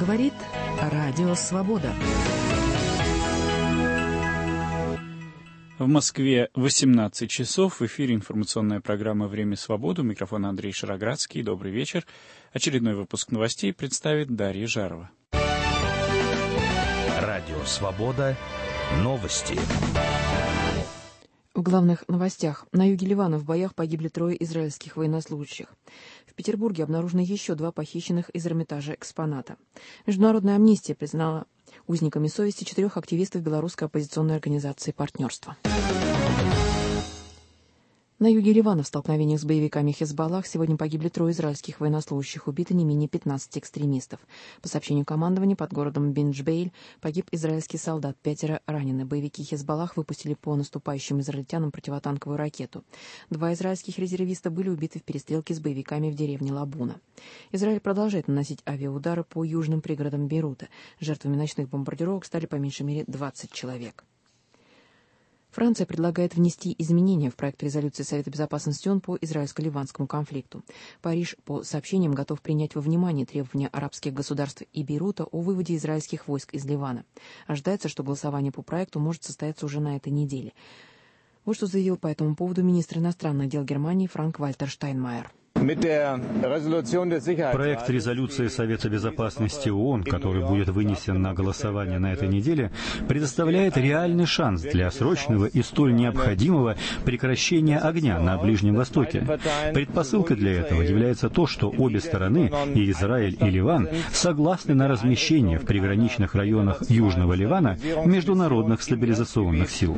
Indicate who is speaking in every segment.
Speaker 1: Говорит Радио Свобода.
Speaker 2: В Москве 18 часов. В эфире информационная программа «Время свободы». У микрофона Андрей Шароградский. Добрый вечер. Очередной выпуск новостей представит Дарья Жарова.
Speaker 3: Радио Свобода. Новости.
Speaker 4: В главных новостях. На юге Ливана в боях погибли 3 израильских военнослужащих. В Петербурге обнаружены еще 2 похищенных из Эрмитажа экспоната. Международная амнистия признала узниками совести 4 активистов белорусской оппозиционной организации «Партнерство». На юге Ливана в столкновениях с боевиками Хезболлах сегодня погибли 3 израильских военнослужащих, убиты не менее 15 экстремистов. По сообщению командования, под городом Бин-Джбейль погиб израильский солдат, 5 ранены. Боевики Хезболлах выпустили по наступающим израильтянам противотанковую ракету. 2 израильских резервиста были убиты в перестрелке с боевиками в деревне Лабуна. Израиль продолжает наносить авиаудары по южным пригородам Бейрута. Жертвами ночных бомбардировок стали по меньшей мере 20 человек. Франция предлагает внести изменения в проект резолюции Совета Безопасности ООН по израильско-ливанскому конфликту. Париж, по сообщениям, готов принять во внимание требования арабских государств и Бейрута о выводе израильских войск из Ливана. Ожидается, что голосование по проекту может состояться уже на этой неделе. Вот что заявил по этому поводу министр иностранных дел Германии Франк-Вальтер Штайнмайер.
Speaker 5: Проект резолюции Совета Безопасности ООН, который будет вынесен на голосование на этой неделе, предоставляет реальный шанс для срочного и столь необходимого прекращения огня на Ближнем Востоке. Предпосылкой для этого является то, что обе стороны, и Израиль, и Ливан, согласны на размещение в приграничных районах Южного Ливана международных стабилизационных сил.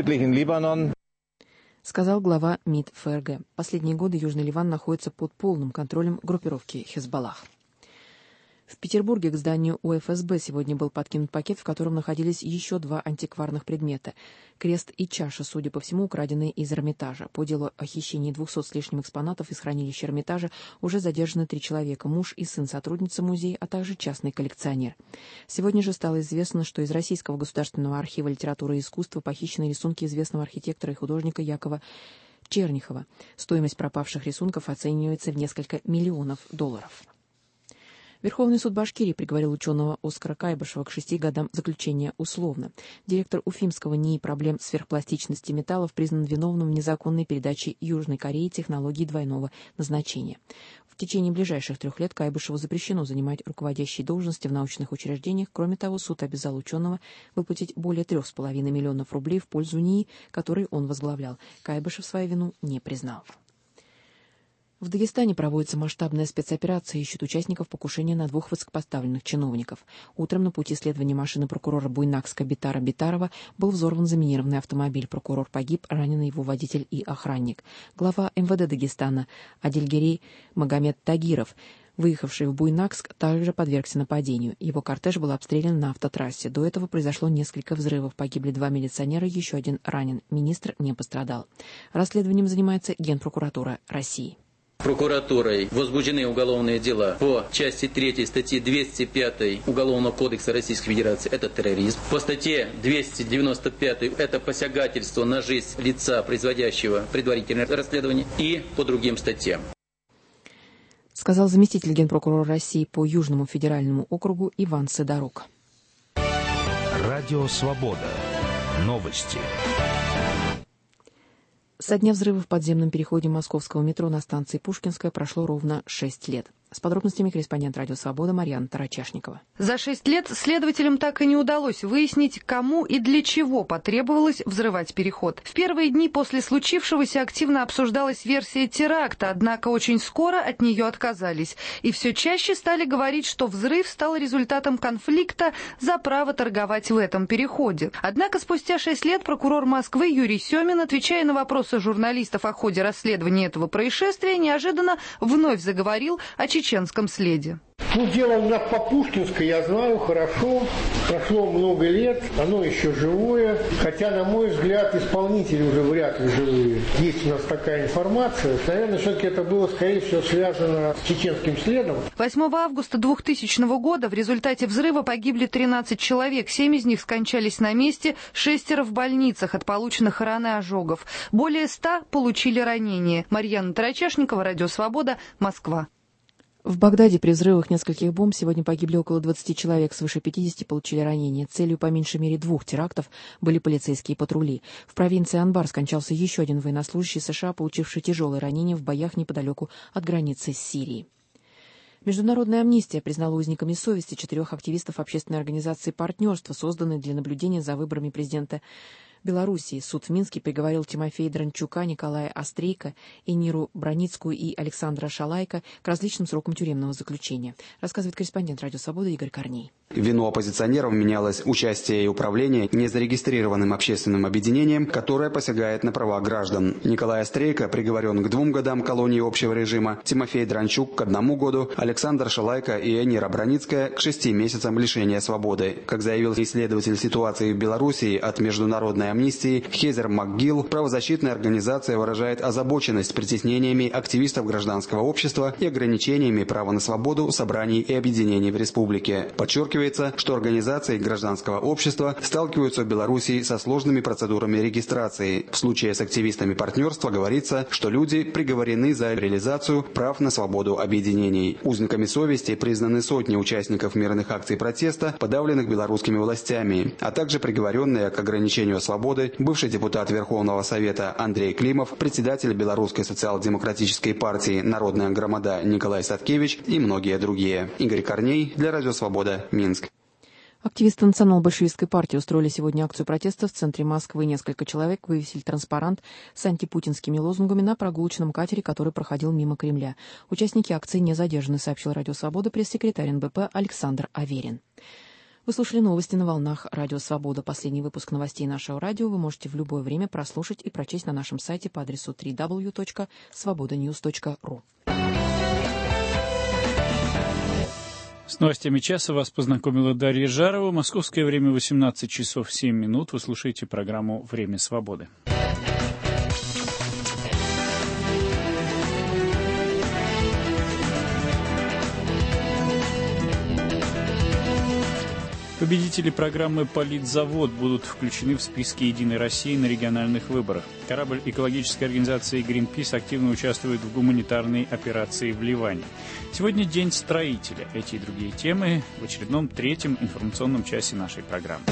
Speaker 4: Сказал глава МИД ФРГ. Последние годы Южный Ливан находится под полным контролем группировки Хезболлах. В Петербурге к зданию УФСБ сегодня был подкинут пакет, в котором находились еще 2 антикварных предмета. Крест и чаша, судя по всему, украденные из Эрмитажа. По делу о хищении 200 с лишним экспонатов из хранилища Эрмитажа уже задержаны 3 человека, муж и сын сотрудницы музея, а также частный коллекционер. Сегодня же стало известно, что из Российского государственного архива литературы и искусства похищены рисунки известного архитектора и художника Якова Чернихова. Стоимость пропавших рисунков оценивается в несколько миллионов долларов. Верховный суд Башкирии приговорил ученого Оскара Кайбышева к 6 годам заключения условно. Директор Уфимского НИИ проблем сверхпластичности металлов признан виновным в незаконной передаче Южной Корее технологий двойного назначения. В течение ближайших 3 лет Кайбышеву запрещено занимать руководящие должности в научных учреждениях. Кроме того, суд обязал ученого выплатить более 3,5 миллионов рублей в пользу НИИ, который он возглавлял. Кайбышев свою вину не признал. В Дагестане проводится масштабная спецоперация, ищут участников покушения на 2 высокопоставленных чиновников. Утром на пути следования машины прокурора Буйнакска Битара Битарова был взорван заминированный автомобиль. Прокурор погиб, ранены его водитель и охранник. Глава МВД Дагестана Адильгерей Магомед Тагиров, выехавший в Буйнакск, также подвергся нападению. Его кортеж был обстрелян на автотрассе. До этого произошло несколько взрывов. Погибли 2 милиционера, еще 1 ранен. Министр не пострадал. Расследованием занимается Генпрокуратура России.
Speaker 6: Прокуратурой возбуждены уголовные дела по части 3 статьи 205 Уголовного кодекса Российской Федерации. Это терроризм. По статье 295 это посягательство на жизнь лица, производящего предварительное расследование, и по другим статьям.
Speaker 4: Сказал заместитель генпрокурора России по Южному федеральному округу Иван Сидорук.
Speaker 3: Радио Свобода. Новости.
Speaker 4: Со дня взрыва в подземном переходе московского метро на станции Пушкинская прошло ровно 6 лет. С подробностями корреспондент «Радио Свобода» Марьяна Тарачашникова.
Speaker 7: За 6 лет следователям так и не удалось выяснить, кому и для чего потребовалось взрывать переход. В первые дни после случившегося активно обсуждалась версия теракта, однако очень скоро от нее отказались. И все чаще стали говорить, что взрыв стал результатом конфликта за право торговать в этом переходе. Однако спустя 6 лет прокурор Москвы Юрий Семин, отвечая на вопросы журналистов о ходе расследования этого происшествия, неожиданно вновь заговорил о чеченском следе.
Speaker 8: Дело у нас по Пушкинской, я знаю хорошо, прошло много лет, оно еще живое, хотя, на мой взгляд, исполнители уже вряд ли живые. Есть у нас такая информация, наверное, все-таки это было, скорее всего, связано с чеченским следом.
Speaker 7: 8 августа 2000 года в результате взрыва погибли 13 человек, 7 из них скончались на месте, 6 в больницах от полученных ран и ожогов. Более 100 получили ранения. Марьяна Тарачашникова, Радио Свобода, Москва.
Speaker 4: В Багдаде при взрывах нескольких бомб сегодня погибли около 20 человек, свыше 50 получили ранения. Целью по меньшей мере 2 терактов были полицейские патрули. В провинции Анбар скончался еще один военнослужащий США, получивший тяжелые ранения в боях неподалеку от границы с Сирией. Международная амнистия признала узниками совести 4 активистов общественной организации «Партнерство», созданной для наблюдения за выборами президента Белоруссии. Суд в Минске приговорил Тимофея Дранчука, Николая Острейко, Эниру Броницкую и Александра Шалайко к различным срокам тюремного заключения. Рассказывает корреспондент «Радио Свобода» Игорь Корней.
Speaker 9: В вину оппозиционеров менялось участие и управление незарегистрированным общественным объединением, которое посягает на права граждан. Николай Острейко приговорен к 2 годам колонии общего режима, Тимофей Дранчук к 1 году, Александр Шалайко и Энира Броницкая к 6 месяцам лишения свободы. Как заявил исследователь ситуации в Белоруссии от Международной амнистии Хезер МакГилл, правозащитная организация выражает озабоченность притеснениями активистов гражданского общества и ограничениями права на свободу собраний и объединений в республике. Подчеркивается, что организации гражданского общества сталкиваются в Белоруссии со сложными процедурами регистрации. В случае с активистами партнерства говорится, что люди приговорены за реализацию прав на свободу объединений. Узниками совести признаны сотни участников мирных акций протеста, подавленных белорусскими властями, а также приговоренные к ограничению свободы бывший депутат Верховного Совета Андрей Климов, председатель Белорусской социал-демократической партии «Народная громада» Николай Садкевич и многие другие. Игорь Корней для Радио Свобода, Минск.
Speaker 4: Активисты национал-большевистской партии устроили сегодня акцию протеста в центре Москвы. Несколько человек вывесили транспарант с антипутинскими лозунгами на прогулочном катере, который проходил мимо Кремля. Участники акции не задержаны, сообщил Радио Свобода пресс-секретарь НБП Александр Аверин. Вы слушали новости на волнах Радио Свобода. Последний выпуск новостей нашего радио вы можете в любое время прослушать и прочесть на нашем сайте по адресу www.svobodanews.ru.
Speaker 2: С новостями часа вас познакомила Дарья Жарова. Московское время 18 часов 7 минут. Вы слушаете программу «Время свободы». Победители программы «Политзавод» будут включены в списки «Единой России» на региональных выборах. Корабль экологической организации «Гринпис» активно участвует в гуманитарной операции в Ливане. Сегодня День строителя. Эти и другие темы в очередном 3-м информационном часе нашей программы.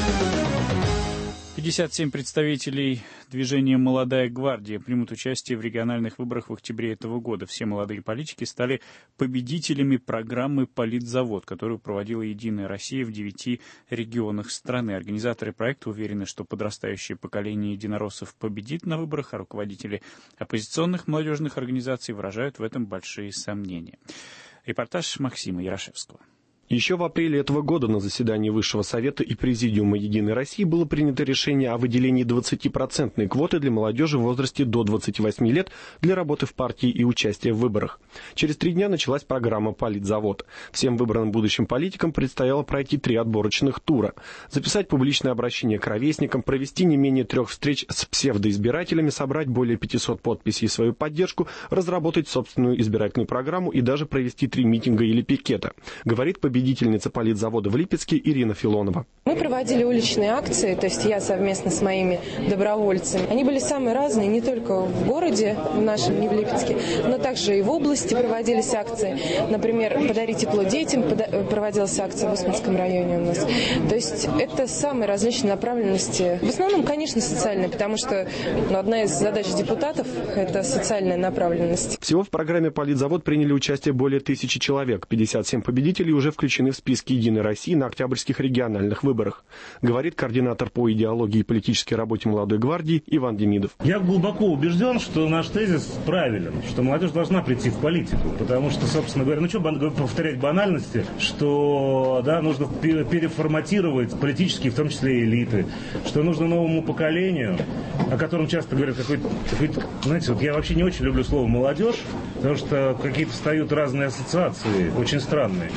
Speaker 2: 57 представителей движения «Молодая гвардия» примут участие в региональных выборах в октябре этого года. Все молодые политики стали победителями программы «Политзавод», которую проводила «Единая Россия» в 9 регионах страны. Организаторы проекта уверены, что подрастающее поколение единороссов победит на выборах, а руководители оппозиционных молодежных организаций выражают в этом большие сомнения. Репортаж Максима Ярошевского.
Speaker 10: Еще в апреле этого года на заседании Высшего Совета и Президиума «Единой России» было принято решение о выделении 20% квоты для молодежи в возрасте до 28 лет для работы в партии и участия в выборах. Через 3 дня началась программа «Политзавод». Всем выбранным будущим политикам предстояло пройти 3 отборочных тура. Записать публичное обращение к ровесникам, провести не менее 3 встреч с псевдоизбирателями, собрать более 500 подписей в свою поддержку, разработать собственную избирательную программу и даже провести 3 митинга или пикета, говорит победительница политзавода в Липецке Ирина Филонова.
Speaker 11: Мы проводили уличные акции, то есть я совместно с моими добровольцами. Они были самые разные, не только в городе, в нашем, не в Липецке, но также и в области проводились акции. Например, «Подари тепло детям», проводилась акция в Усманском районе у нас. То есть это самые различные направленности. В основном, конечно, социальные, потому что одна из задач депутатов – это социальная направленность.
Speaker 10: Всего в программе «Политзавод» приняли участие более 1000 человек. 57 победителей уже включены в списки «Единой России» на октябрьских региональных выборах, говорит координатор по идеологии и политической работе «Молодой гвардии» Иван Демидов.
Speaker 12: Я глубоко убежден, что наш тезис правилен, что молодежь должна прийти в политику, потому что, собственно говоря, что повторять банальности, что нужно переформатировать политические, в том числе элиты, что нужно новому поколению, о котором часто говорят, знаете, я вообще не очень люблю слово «молодежь», потому что какие-то встают разные ассоциации, очень странные.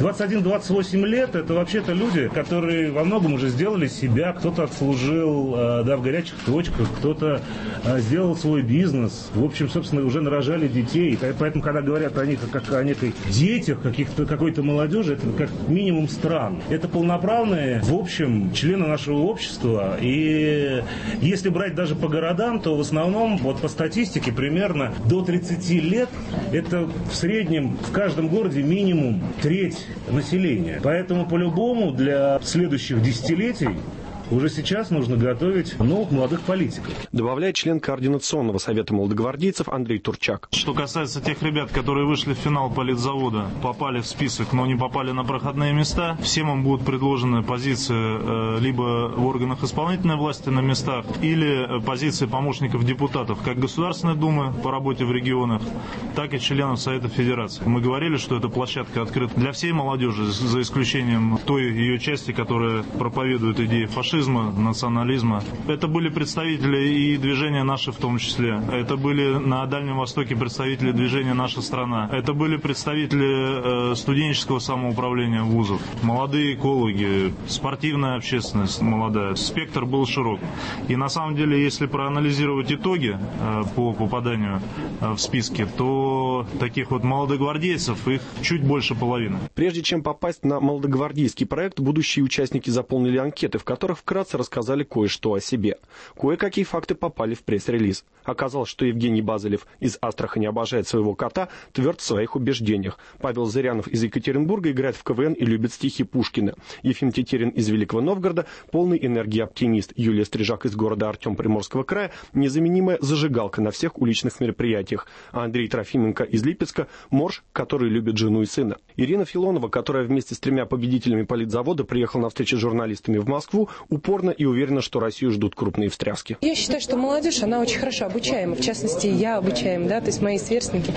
Speaker 12: 21-28 лет – это вообще-то люди, которые во многом уже сделали себя, кто-то отслужил в горячих точках, кто-то сделал свой бизнес, в общем, собственно, уже нарожали детей. Поэтому, когда говорят о них как о некой детях, какой-то молодежи, это как минимум странно. Это полноправные, в общем, члены нашего общества. И если брать даже даже по городам, то в основном, вот по статистике, примерно до 30 лет это в среднем в каждом городе минимум треть населения. Поэтому по-любому для следующих десятилетий уже сейчас нужно готовить новых молодых политиков.
Speaker 10: Добавляет член Координационного совета молодогвардейцев Андрей Турчак.
Speaker 13: Что касается тех ребят, которые вышли в финал политзавода, попали в список, но не попали на проходные места, всем им будут предложены позиции либо в органах исполнительной власти на местах, или позиции помощников депутатов как Государственной Думы по работе в регионах, так и членов Совета Федерации. Мы говорили, что эта площадка открыта для всей молодежи, за исключением той ее части, которая проповедует идеи фашизма, национализма. Это были представители и движения «Наши» в том числе. Это были на Дальнем Востоке представители движения «Наша страна». Это были представители студенческого самоуправления вузов, молодые экологи, спортивная общественность молодая. Спектр был широк. И на самом деле, если проанализировать итоги по попаданию в списки, то таких вот молодогвардейцев их чуть больше половины.
Speaker 10: Прежде чем попасть на молодогвардейский проект, будущие участники заполнили анкеты, в которых вкратце рассказали кое-что о себе. Кое-какие факты попали в пресс-релиз. Оказалось, что Евгений Базелев из Астрахани обожает своего кота, тверд в своих убеждениях. Павел Зырянов из Екатеринбурга играет в КВН и любит стихи Пушкина. Ефим Тетерин из Великого Новгорода полный энергии оптимист. Юлия Стрижак из города Артем Приморского края незаменимая зажигалка на всех уличных мероприятиях. А Андрей Трофименко из Липецка морж, который любит жену и сына. Ирина Филонова, которая вместе с 3 победителями политзавода приехала на встречу с журналистами в Москву, упорно и уверенно, что Россию ждут крупные встряски.
Speaker 11: Я считаю, что молодежь, она очень хорошо обучаема. В частности, я обучаем, да, то есть мои сверстники.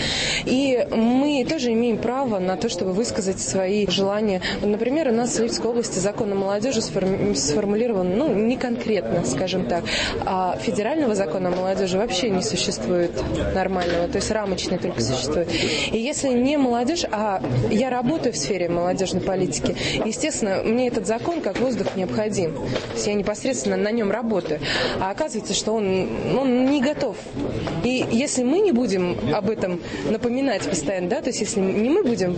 Speaker 11: И мы тоже имеем право на то, чтобы высказать свои желания. Например, у нас в Липецкой области закон о молодежи сформулирован, не конкретно, скажем так. А федерального закона о молодежи вообще не существует нормального, то есть рамочный только существует. И если не молодежь, а я работаю в сфере молодежной политики, естественно, мне этот закон как воздух необходим. То есть я непосредственно на нем работаю. А оказывается, что он не готов. И если мы не будем об этом напоминать постоянно, да, то есть если не мы будем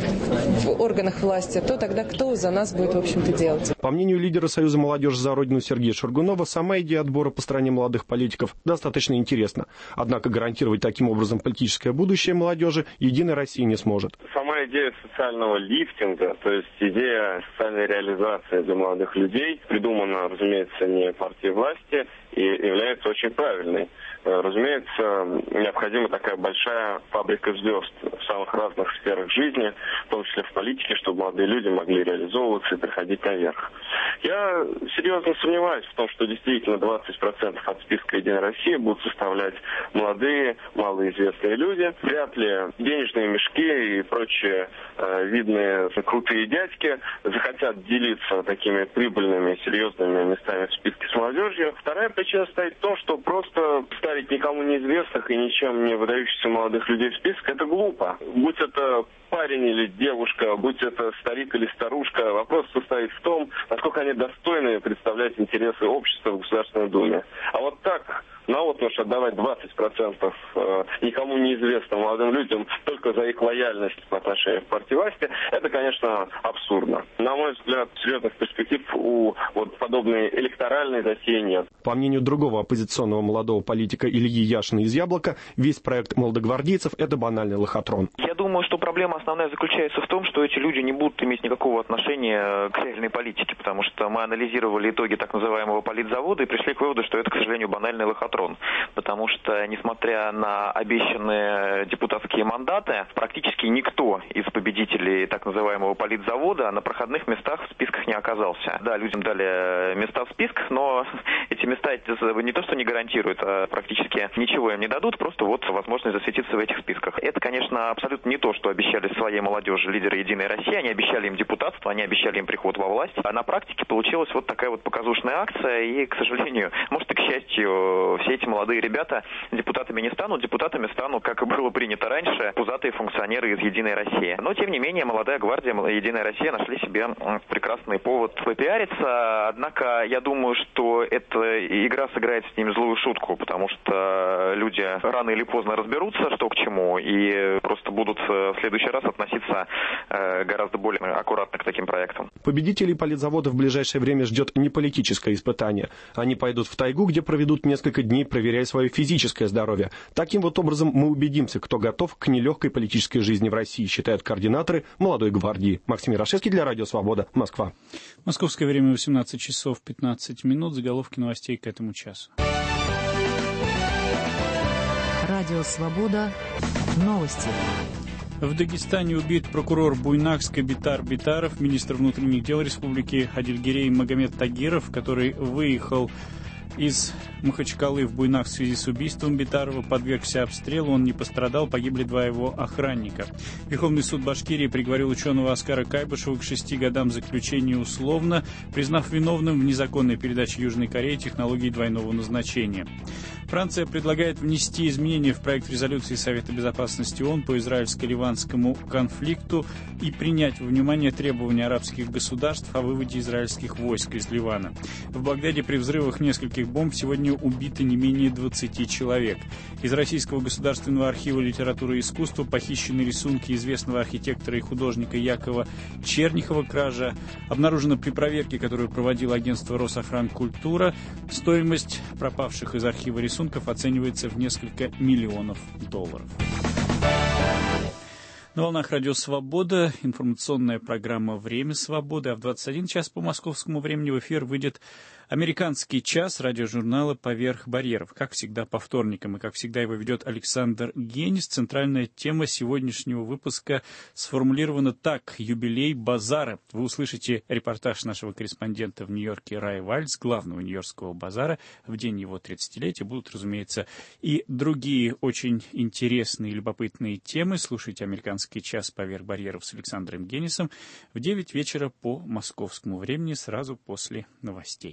Speaker 11: в органах власти, то тогда кто за нас будет, в общем-то, делать?
Speaker 10: По мнению лидера Союза молодежи за Родину Сергея Шургунова, сама идея отбора по стране молодых политиков достаточно интересна. Однако гарантировать таким образом политическое будущее молодежи Единая Россия не сможет.
Speaker 14: Сама идея социального лифтинга, то есть идея социальной реализации для молодых людей, придумана, разумеется, не партией власти и является очень правильной. Разумеется, необходима такая большая фабрика звезд в самых разных сферах жизни, в том числе в политике, чтобы молодые люди могли реализовываться и приходить наверх. Я серьезно сомневаюсь в том, что действительно 20% от списка «Единой России» будут составлять молодые, малоизвестные люди. Вряд ли денежные мешки и прочие видные крутые дядьки захотят делиться такими прибыльными, серьезными местами в списке с молодежью. Вторая причина стоит в том, что просто ставить никому неизвестных и ничем не выдающихся молодых людей в список – это глупо. Будь это парень или девушка, будь это старик или старушка, вопрос состоит в том, насколько они достойны представлять интересы общества в Государственной Думе. А вот так наотмашь отдавать 20% никому неизвестным молодым людям только за их лояльность по отношению к партии власти, это, конечно, абсурдно. На мой взгляд, серьезных перспектив у подобной электоральной затеи нет.
Speaker 10: По мнению другого оппозиционного молодого политика Ильи Яшина из «Яблока», весь проект молодогвардейцев – это банальный лохотрон.
Speaker 15: Я думаю, что проблема основная заключается в том, что эти люди не будут иметь никакого отношения к реальной политике, потому что мы анализировали итоги так называемого политзавода и пришли к выводу, что это, к сожалению, банальный лохотрон. Потому что, несмотря на обещанные депутатские мандаты, практически никто из победителей так называемого политзавода на проходных местах в списках не оказался. Да, людям дали места в списках, но эти места не то что не гарантируют, а практически ничего им не дадут, просто возможность засветиться в этих списках. Это, конечно, абсолютно не то, что обещали своей молодежи лидеры «Единой России». Они обещали им депутатство, они обещали им приход во власть. А на практике получилась такая показушная акция. И, к сожалению, может и к счастью, все эти молодые ребята депутатами не станут. Депутатами станут, как и было принято раньше, пузатые функционеры из «Единой России». Но, тем не менее, молодая гвардия «Единая Россия» нашли себе прекрасный повод попиариться. Однако, я думаю, что эта игра сыграет с ними злую шутку, потому что люди рано или поздно разберутся, что к чему, и просто будут в следующий раз раз относиться гораздо более аккуратно к таким проектам.
Speaker 10: Победителей политзавода в ближайшее время ждет не политическое испытание. Они пойдут в тайгу, где проведут несколько дней, проверяя свое физическое здоровье. Таким вот образом мы убедимся, кто готов к нелегкой политической жизни в России, считают координаторы «Молодой гвардии». Максим Ярошевский для Радио Свобода, Москва.
Speaker 2: Московское время 18 часов 15 минут. Заголовки новостей к этому часу.
Speaker 1: Радио Свобода. Новости.
Speaker 2: В Дагестане убит прокурор Буйнакска Битар Битаров, министр внутренних дел республики Адильгерей Магомед Тагиров, который выехал из Махачкалы в Буйнак в связи с убийством Битарова, подвергся обстрелу, он не пострадал, погибли 2 его охранника. Верховный суд Башкирии приговорил ученого Аскара Кайбышева к 6 годам заключения условно, признав виновным в незаконной передаче Южной Корее технологий двойного назначения. Франция предлагает внести изменения в проект резолюции Совета Безопасности ООН по израильско-ливанскому конфликту и принять во внимание требования арабских государств о выводе израильских войск из Ливана. В Багдаде при взрывах нескольких бомб сегодня убито не менее 20 человек. Из Российского государственного архива литературы и искусства похищены рисунки известного архитектора и художника Якова Чернихова. Кража обнаружена при проверке, которую проводило агентство Росохранкультура. Стоимость пропавших из архива рисунков оценивается в несколько миллионов долларов. На волнах Радио Свобода информационная программа «Время свободы», а в 21 час по московскому времени в эфир выйдет американский час радиожурнала «Поверх барьеров». Как всегда по вторникам, и как всегда его ведет Александр Генис. Центральная тема сегодняшнего выпуска сформулирована так: «Юбилей базара». Вы услышите репортаж нашего корреспондента в Нью-Йорке Рая Вальц, главного нью-йоркского базара, в день его 30-летия. Будут, разумеется, и другие очень интересные и любопытные темы. Слушайте американский час «Поверх барьеров» с Александром Генисом в 9 вечера по московскому времени, сразу после новостей.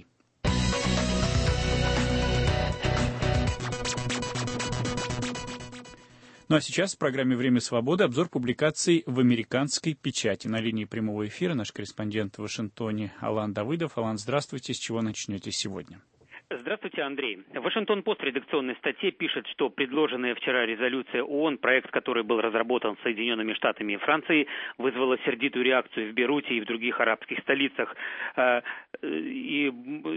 Speaker 2: Ну а сейчас в программе «Время свободы» обзор публикаций в американской печати. На линии прямого эфира наш корреспондент в Вашингтоне Алан Давыдов. Алан, здравствуйте. С чего начнете сегодня?
Speaker 16: Здравствуйте, Андрей. Вашингтон-Пост в редакционной статье пишет, что предложенная вчера резолюция ООН, проект, который был разработан Соединенными Штатами и Францией, вызвала сердитую реакцию в Бейруте и в других арабских столицах. И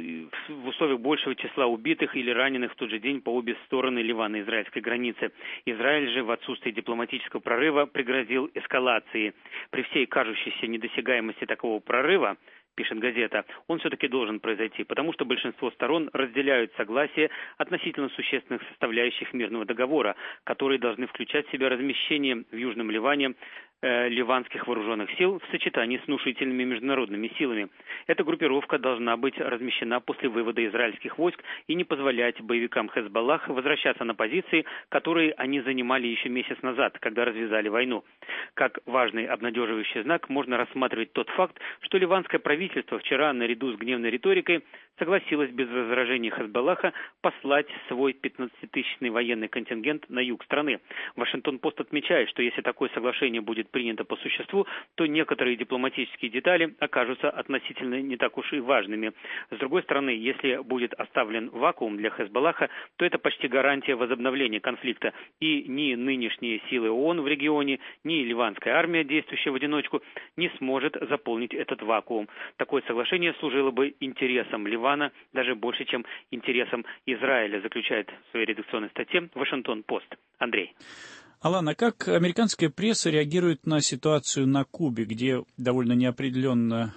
Speaker 16: в условиях большего числа убитых или раненых в тот же день по обе стороны ливано-израильской границы. Израиль же в отсутствии дипломатического прорыва пригрозил эскалацией. При всей кажущейся недосягаемости такого прорыва, пишет газета, он все-таки должен произойти, потому что большинство сторон разделяют согласие относительно существенных составляющих мирного договора, которые должны включать в себя размещение в Южном Ливане ливанских вооруженных сил в сочетании с внушительными международными силами. Эта группировка должна быть размещена после вывода израильских войск и не позволять боевикам Хезболлах возвращаться на позиции, которые они занимали еще месяц назад, когда развязали войну. Как важный обнадеживающий знак можно рассматривать тот факт, что ливанское правительство вчера, наряду с гневной риторикой, согласилось без возражений Хезболлаха послать свой 15-тысячный военный контингент на юг страны. Вашингтон-Пост отмечает, что если такое соглашение будет принято по существу, то некоторые дипломатические детали окажутся относительно не так уж и важными. С другой стороны, если будет оставлен вакуум для Хезболлаха, то это почти гарантия возобновления конфликта. И ни нынешние силы ООН в регионе, ни ливанская армия, действующая в одиночку, не сможет заполнить этот вакуум. Такое соглашение служило бы интересам Ливана даже больше, чем интересам Израиля, заключает в своей редакционной статье Вашингтон-Пост. Андрей.
Speaker 2: Алан, а как американская пресса реагирует на ситуацию на Кубе, где довольно неопределенные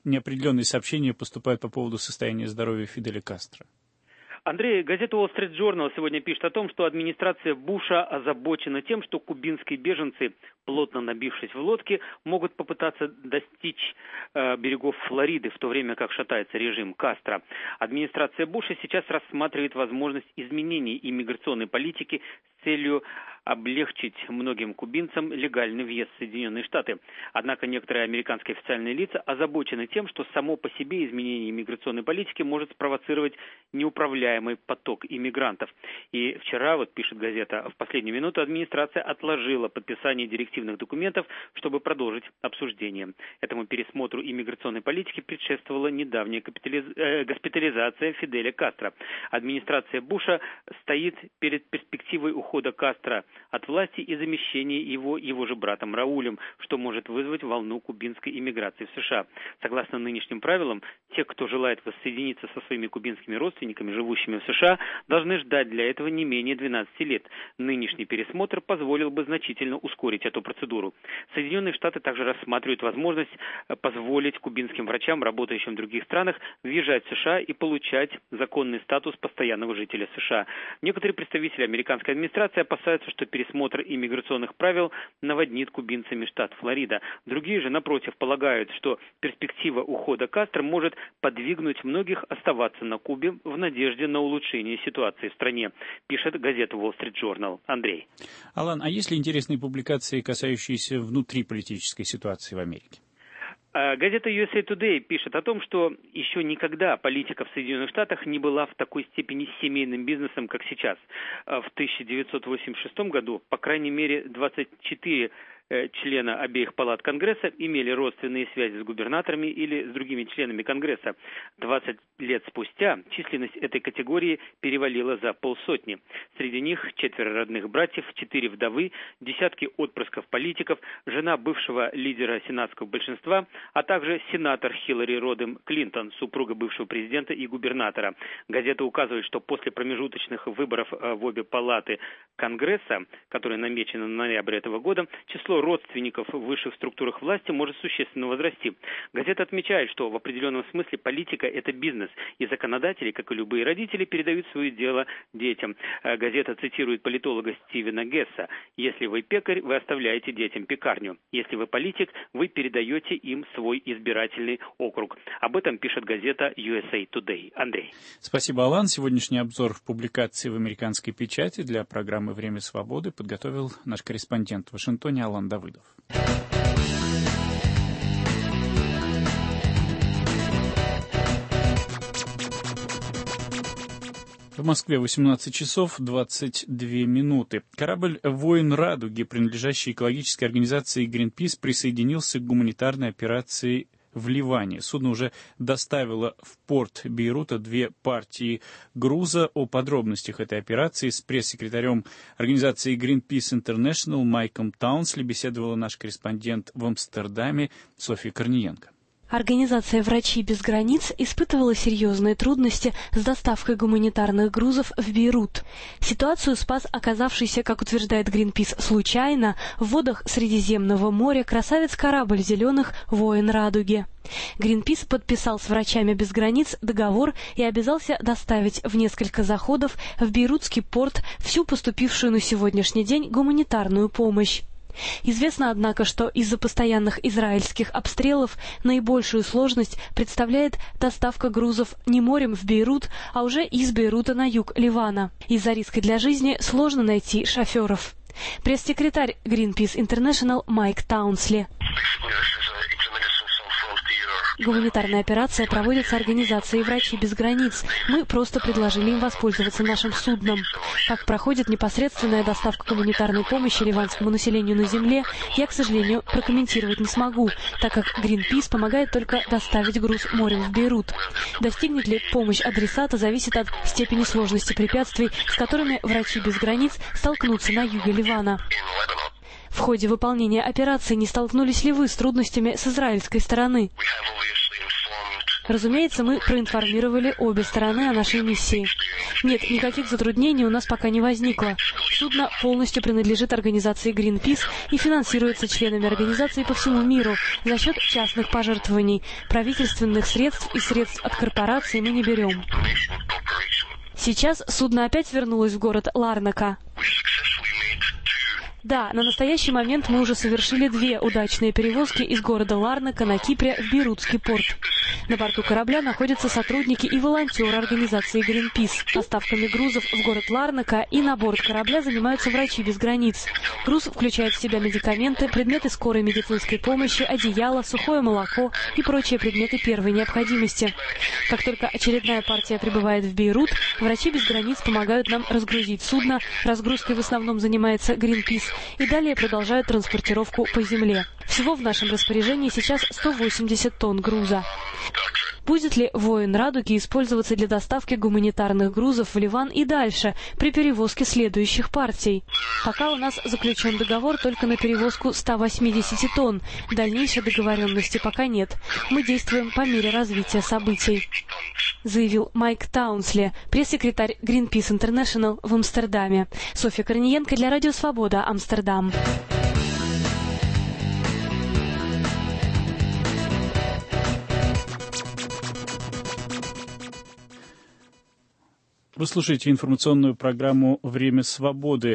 Speaker 2: сообщения поступают по поводу состояния здоровья Фиделя Кастро?
Speaker 16: Андрей, газета Wall Street Journal сегодня пишет о том, что администрация Буша озабочена тем, что кубинские беженцы, плотно набившись в лодки, могут попытаться достичь берегов Флориды, в то время как шатается режим Кастро. Администрация Буша сейчас рассматривает возможность изменений иммиграционной политики с целью облегчить многим кубинцам легальный въезд в Соединенные Штаты. Однако некоторые американские официальные лица озабочены тем, что само по себе изменение иммиграционной политики может спровоцировать неуправляемый поток иммигрантов. И вчера, вот пишет газета, в последнюю минуту администрация отложила подписание директивных документов, чтобы продолжить обсуждение. Этому пересмотру иммиграционной политики предшествовала недавняя госпитализация Фиделя Кастро. Администрация Буша стоит перед перспективой ухода Кастро от власти и замещение его же братом Раулем, что может вызвать волну кубинской иммиграции в США. Согласно нынешним правилам, те, кто желает воссоединиться со своими кубинскими родственниками, живущими в США, должны ждать для этого не менее 12 лет. Нынешний пересмотр позволил бы значительно ускорить эту процедуру. Соединенные Штаты также рассматривают возможность позволить кубинским врачам, работающим в других странах, въезжать в США и получать законный статус постоянного жителя США. Некоторые представители американской администрации опасаются, что пересмотр иммиграционных правил наводнит кубинцами штат Флорида. Другие же, напротив, полагают, что перспектива ухода Кастро может подвигнуть многих оставаться на Кубе в надежде на улучшение ситуации в стране, пишет газета Wall Street Journal. Андрей.
Speaker 2: Алан, а есть ли интересные публикации, касающиеся внутриполитической ситуации в Америке?
Speaker 16: Газета USA Today пишет о том, что еще никогда политика в Соединенных Штатах не была в такой степени семейным бизнесом, как сейчас. В 1986 году, по крайней мере, 24 члена обеих палат Конгресса имели родственные связи с губернаторами или с другими членами Конгресса. 20 лет спустя численность этой категории перевалила за полсотни. Среди них 4 родных братьев, 4 вдовы, десятки отпрысков политиков, жена бывшего лидера сенатского большинства, а также сенатор Хиллари Родем Клинтон, супруга бывшего президента и губернатора. Газета указывает, что после промежуточных выборов в обе палаты Конгресса, которые намечены на ноябрь этого года, число родственников в высших структурах власти может существенно возрасти. Газета отмечает, что в определенном смысле политика – это бизнес, и законодатели, как и любые родители, передают свое дело детям. Газета цитирует политолога Стивена Гесса: «Если вы пекарь, вы оставляете детям пекарню. Если вы политик, вы передаете им свой избирательный округ». Об этом пишет газета USA Today. Андрей.
Speaker 2: Спасибо, Алан. Сегодняшний обзор публикации в американской печати для программы «Время свободы» подготовил наш корреспондент в Вашингтоне Алан Давыдов. В Москве 18 часов 22 минуты. Корабль «Воин Радуги», принадлежащий экологической организации Greenpeace, присоединился к гуманитарной операции в Ливане. Судно уже доставило в порт Бейрута 2 партии груза. О подробностях этой операции с пресс-секретарем организации Greenpeace International Майком Таунсли беседовала наш корреспондент в Амстердаме Софья Корниенко.
Speaker 17: Организация «Врачи без границ» испытывала серьезные трудности с доставкой гуманитарных грузов в Бейрут. Ситуацию спас оказавшийся, как утверждает Greenpeace, случайно в водах Средиземного моря красавец-корабль зеленых «Воин Радуги». Greenpeace подписал с «Врачами без границ» договор и обязался доставить в несколько заходов в Бейрутский порт всю поступившую на сегодняшний день гуманитарную помощь. Известно, однако, что из-за постоянных израильских обстрелов наибольшую сложность представляет доставка грузов не морем в Бейрут, а уже из Бейрута на юг Ливана. Из-за риска для жизни сложно найти шоферов. Пресс-секретарь Greenpeace International Майк Таунсли. Гуманитарная операция проводится организацией «Врачи без границ». Мы просто предложили им воспользоваться нашим судном. Как проходит непосредственная доставка гуманитарной помощи ливанскому населению на земле, я, к сожалению, прокомментировать не смогу, так как Greenpeace помогает только доставить груз морем в Бейрут. Достигнет ли помощь адресата, зависит от степени сложности препятствий, с которыми «Врачи без границ» столкнутся на юге Ливана. В ходе выполнения операции не столкнулись ли вы с трудностями с израильской стороны? Разумеется, мы проинформировали обе стороны о нашей миссии. Нет, никаких затруднений у нас пока не возникло. Судно полностью принадлежит организации Greenpeace и финансируется членами организации по всему миру за счет частных пожертвований. Правительственных средств и средств от корпораций мы не берем. Сейчас судно опять вернулось в город Ларнака. Да, на настоящий момент мы уже совершили 2 удачные перевозки из города Ларнака на Кипре в Бейрутский порт. На борту корабля находятся сотрудники и волонтеры организации Greenpeace. Доставками грузов в город Ларнака и на борт корабля занимаются «Врачи без границ». Груз включает в себя медикаменты, предметы скорой медицинской помощи, одеяло, сухое молоко и прочие предметы первой необходимости. Как только очередная партия прибывает в Бейрут, «Врачи без границ» помогают нам разгрузить судно. Разгрузкой в основном занимается Greenpeace. И далее продолжают транспортировку по земле. Всего в нашем распоряжении сейчас 180 тонн груза. Будет ли воин «Радуги» использоваться для доставки гуманитарных грузов в Ливан и дальше при перевозке следующих партий? Пока у нас заключен договор только на перевозку 180 тонн. Дальнейшей договоренности пока нет. Мы действуем по мере развития событий, заявил Майк Таунсли, пресс-секретарь Greenpeace International в Амстердаме. Софья Корниенко для Радио Свобода, Амстердам.
Speaker 2: Вы слушаете информационную программу «Время свободы».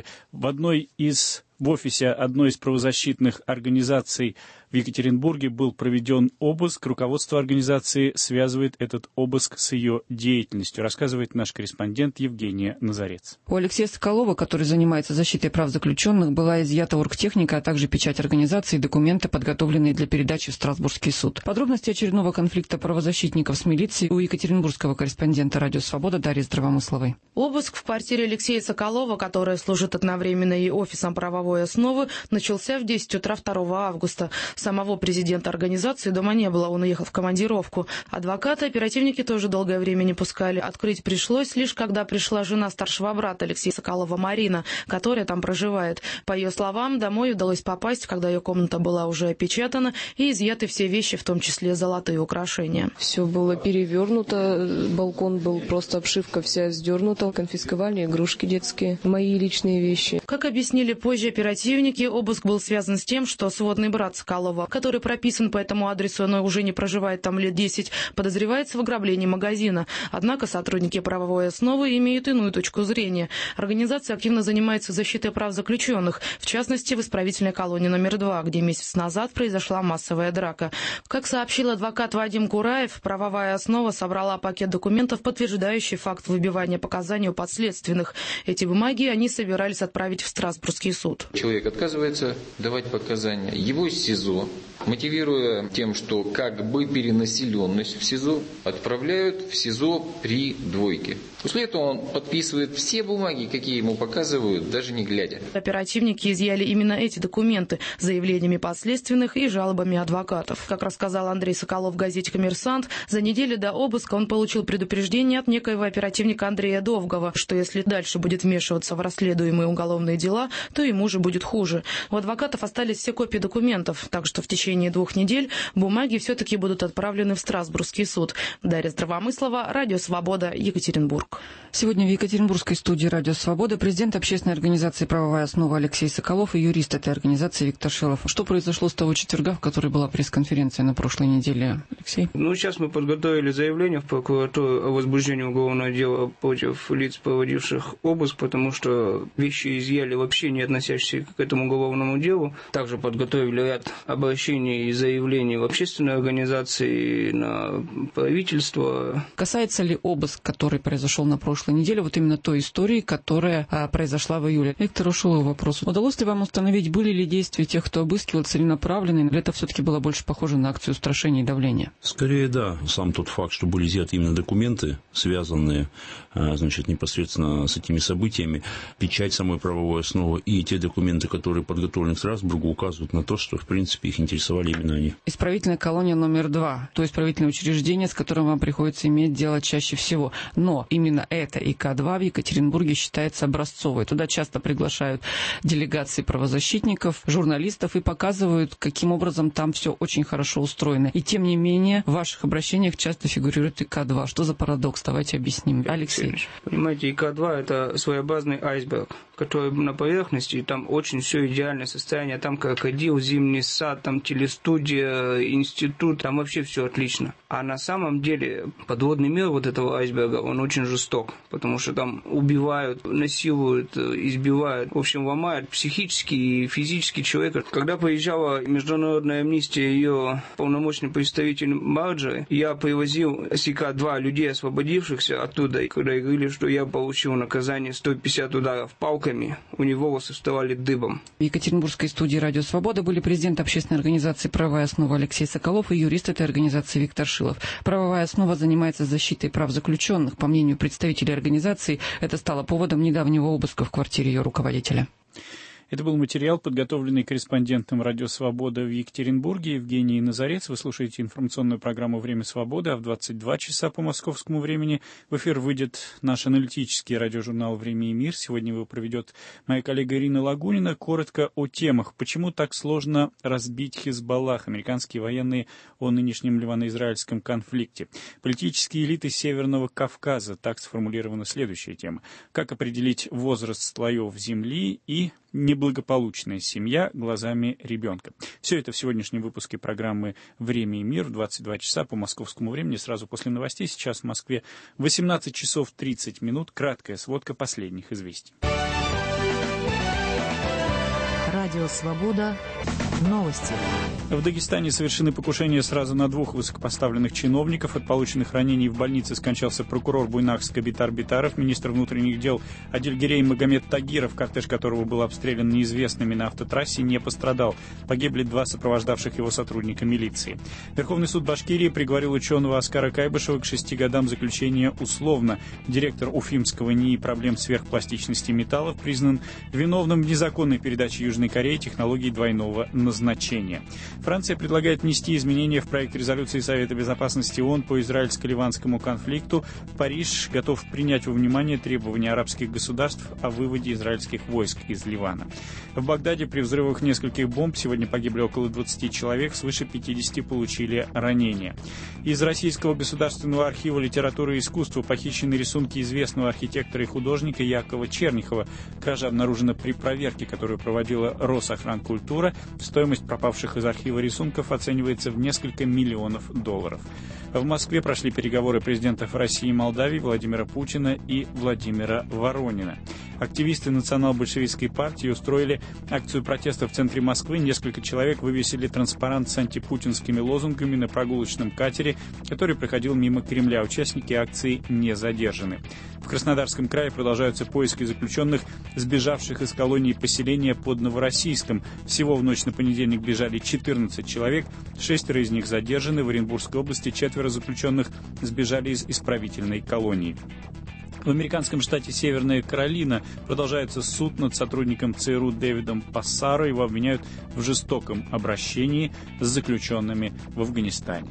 Speaker 2: В офисе одной из правозащитных организаций в Екатеринбурге был проведен обыск. Руководство организации связывает этот обыск с ее деятельностью, рассказывает наш корреспондент Евгения Назарец.
Speaker 18: У Алексея Соколова, который занимается защитой прав заключенных, была изъята оргтехника, а также печать организации и документы, подготовленные для передачи в Страсбургский суд. Подробности очередного конфликта правозащитников с милицией у екатеринбургского корреспондента «Радио Свобода» Дарьи Здравомысловой.
Speaker 19: Обыск в квартире Алексея Соколова, которая служит одновременно и офисом правовой основы, начался в 10 утра 2 августа. Самого президента организации дома не было, он уехал в командировку. Адвоката оперативники тоже долгое время не пускали. Открыть пришлось лишь, когда пришла жена старшего брата Алексея Соколова Марина, которая там проживает. По ее словам, домой удалось попасть, когда ее комната была уже опечатана и изъяты все вещи, в том числе золотые украшения.
Speaker 11: Все было перевернуто, балкон был просто обшивка вся сдернута, конфисковали игрушки детские, мои личные вещи.
Speaker 19: Как объяснили позже оперативники, обыск был связан с тем, что сводный брат Соколова, который прописан по этому адресу, но уже не проживает там лет 10, подозревается в ограблении магазина. Однако сотрудники правовой основы имеют иную точку зрения. Организация активно занимается защитой прав заключенных, в частности, в исправительной колонии номер 2, где месяц назад произошла массовая драка. Как сообщил адвокат Вадим Кураев, правовая основа собрала пакет документов, подтверждающий факт выбивания показаний у подследственных. Эти бумаги они собирались отправить в Страсбургский суд.
Speaker 20: Человек отказывается давать показания. Его СИЗО, мотивируя тем, что как бы перенаселенность в СИЗО, отправляют в СИЗО при двойке. После этого он подписывает все бумаги, какие ему показывают, даже не глядя.
Speaker 19: Оперативники изъяли именно эти документы с заявлениями подследственных и жалобами адвокатов. Как рассказал Андрей Соколов в газете «Коммерсант», за неделю до обыска он получил предупреждение от некоего оперативника Андрея Довгова, что если дальше будет вмешиваться в расследуемые уголовные дела, то ему же будет хуже. У адвокатов остались все копии документов, так что в течение 2 недель бумаги все-таки будут отправлены в Страсбургский суд. Дарья Здравомыслова, Радио Свобода, Екатеринбург.
Speaker 18: Сегодня в Екатеринбургской студии «Радио Свобода» президент общественной организации «Правовая основа» Алексей Соколов и юрист этой организации Виктор Шилов. Что произошло с того четверга, в которой была пресс-конференция на прошлой неделе, Алексей?
Speaker 21: Сейчас мы подготовили заявление в прокуратуру о возбуждении уголовного дела против лиц, проводивших обыск, потому что вещи изъяли вообще не относящиеся к этому уголовному делу. Также подготовили ряд обращений и заявлений в общественные организации, на правительство.
Speaker 18: Касается ли обыск, который произошел на прошлой неделе, вот именно той истории, которая произошла в июле? Виктору Шилову вопрос. Удалось ли вам установить, были ли действия тех, кто обыскивал, целенаправленные, или это все-таки было больше похоже на акцию устрашения и давления?
Speaker 22: Скорее, да. Сам тот факт, что были изъяты именно документы, связанные, непосредственно с этими событиями, печать самой правовой основы и те документы, которые подготовлены к Страсбургу, указывают на то, что, в принципе, их интересовали именно они.
Speaker 18: Исправительная колония номер 2, то исправительное учреждение, с которым вам приходится иметь дело чаще всего. Но именно это ИК-2 в Екатеринбурге считается образцовой. Туда часто приглашают делегации правозащитников, журналистов и показывают, каким образом там все очень хорошо устроено. И тем не менее, в ваших обращениях часто фигурирует ИК-2. Что за парадокс? Давайте объясним. Алексей.
Speaker 21: Понимаете, ИК-2 это своеобразный айсберг, который на поверхности, и там очень все идеальное состояние. Там крокодил, зимний сад, там телестудия, институт, там вообще все отлично. А на самом деле подводный мир вот этого айсберга, он очень жесток, потому что там убивают, насилуют, избивают, в общем, ломают психически и физически человека. Когда приезжала международная амнистия, ее полномочный представитель Марджори, я привозил с ИК-2 людей, освободившихся оттуда, и когда говорили, что я получил наказание 150 ударов палками, у него волосы вставали дыбом.
Speaker 18: В Екатеринбургской студии «Радио Свобода» были президент общественной организации «Правовая основа» Алексей Соколов и юрист этой организации Виктор Шилов. «Правовая основа» занимается защитой прав заключенных. По мнению представителей организации, это стало поводом недавнего обыска в квартире ее руководителя.
Speaker 2: Это был материал, подготовленный корреспондентом «Радио Свобода» в Екатеринбурге Евгенией Назарец. Вы слушаете информационную программу «Время свободы», а в 22 часа по московскому времени в эфир выйдет наш аналитический радиожурнал «Время и мир». Сегодня его проведет моя коллега Ирина Лагунина. Коротко о темах. Почему так сложно разбить Хизбаллах? Американские военные о нынешнем ливано-израильском конфликте. Политические элиты Северного Кавказа. Так сформулирована следующая тема. Как определить возраст слоев земли и неблагополучная семья глазами ребенка. Все это в сегодняшнем выпуске программы «Время и мир» в 22 часа по московскому времени, сразу после новостей. Сейчас в Москве 18 часов 30 минут. Краткая сводка последних известий.
Speaker 1: Радио «Свобода». Новости.
Speaker 2: В Дагестане совершены покушения сразу на 2 высокопоставленных чиновников. От полученных ранений в больнице скончался прокурор Буйнакска Битар Битаров, министр внутренних дел Адильгерей Магомед Тагиров, кортеж которого был обстрелян неизвестными на автотрассе, не пострадал. Погибли 2 сопровождавших его сотрудника милиции. Верховный суд Башкирии приговорил ученого Аскара Кайбышева к 6 годам заключения условно. Директор Уфимского НИИ проблем сверхпластичности металлов признан виновным в незаконной передаче Южной Кореи технологий двойного назначения. Франция предлагает внести изменения в проект резолюции Совета Безопасности ООН по израильско-ливанскому конфликту. Париж готов принять во внимание требования арабских государств о выводе израильских войск из Ливана. В Багдаде при взрывах нескольких бомб сегодня погибли около 20 человек, свыше 50 получили ранения. Из Российского государственного архива литературы и искусства похищены рисунки известного архитектора и художника Якова Чернихова. Кража обнаружена при проверке, которую проводила Росохранкультура. Стоимость пропавших из архива рисунков оценивается в несколько миллионов долларов. В Москве прошли переговоры президентов России и Молдавии Владимира Путина и Владимира Воронина. Активисты национал-большевистской партии устроили акцию протеста в центре Москвы. Несколько человек вывесили транспарант с антипутинскими лозунгами на прогулочном катере, который проходил мимо Кремля. Участники акции не задержаны. В Краснодарском крае продолжаются поиски заключенных, сбежавших из колонии поселения под Новороссийском. Всего в ночь на понедельник бежали 14 человек, 6 из них задержаны. В Оренбургской области 4 заключенных сбежали из исправительной колонии. В американском штате Северная Каролина продолжается суд над сотрудником ЦРУ Дэвидом Пассаро. Его обвиняют в жестоком обращении с заключенными в Афганистане.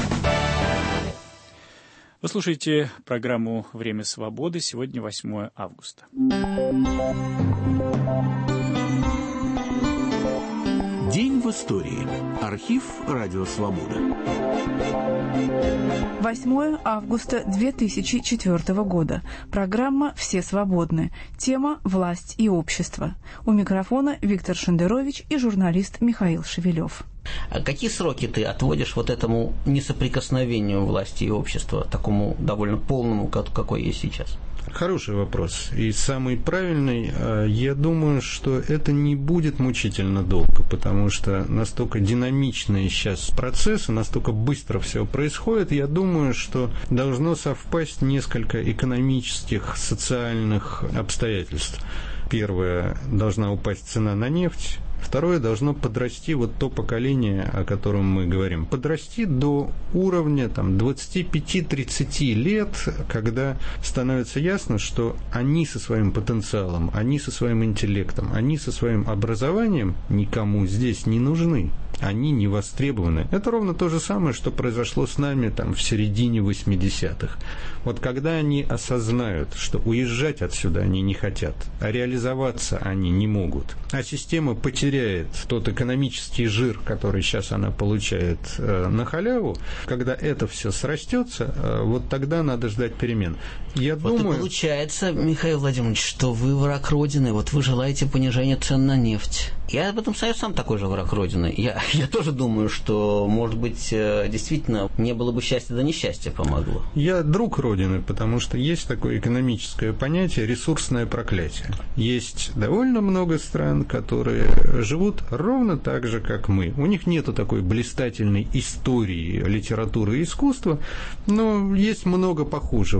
Speaker 2: Вы слушаете программу «Время свободы». Сегодня 8 августа.
Speaker 5: День в истории. Архив «Радио Свобода».
Speaker 6: 8 августа 2004 года. Программа «Все свободны». Тема «Власть и общество». У микрофона Виктор Шендерович и журналист Михаил Шевелев.
Speaker 23: А какие сроки ты отводишь вот этому несоприкосновению власти и общества, такому довольно полному, какой есть сейчас?
Speaker 24: Хороший вопрос. И самый правильный. Я думаю, что это не будет мучительно долго, потому что настолько динамичные сейчас процессы, настолько быстро все происходит. Я думаю, что должно совпасть несколько экономических, социальных обстоятельств. Первое, должна упасть цена на нефть. Второе, должно подрасти вот то поколение, о котором мы говорим. Подрасти до уровня 25-30 лет, когда становится ясно, что они со своим потенциалом, они со своим интеллектом, они со своим образованием никому здесь не нужны. Они не востребованы. Это ровно то же самое, что произошло с нами в середине 80-х. Вот когда они осознают, что уезжать отсюда они не хотят, а реализоваться они не могут, а система потеряет тот экономический жир, который сейчас она получает на халяву, когда это все срастется, вот тогда надо ждать перемен. Я думаю...
Speaker 23: И получается, Михаил Владимирович, что вы враг Родины, вот вы желаете понижения цен на нефть. Я об этом сам такой же враг Родины. Я тоже думаю, что, может быть, действительно, не было бы счастья, да несчастье помогло.
Speaker 24: Я друг Родины, потому что есть такое экономическое понятие ресурсное проклятие. Есть довольно много стран, которые живут ровно так же, как мы. У них нету такой блистательной истории литературы и искусства, но есть много похожего.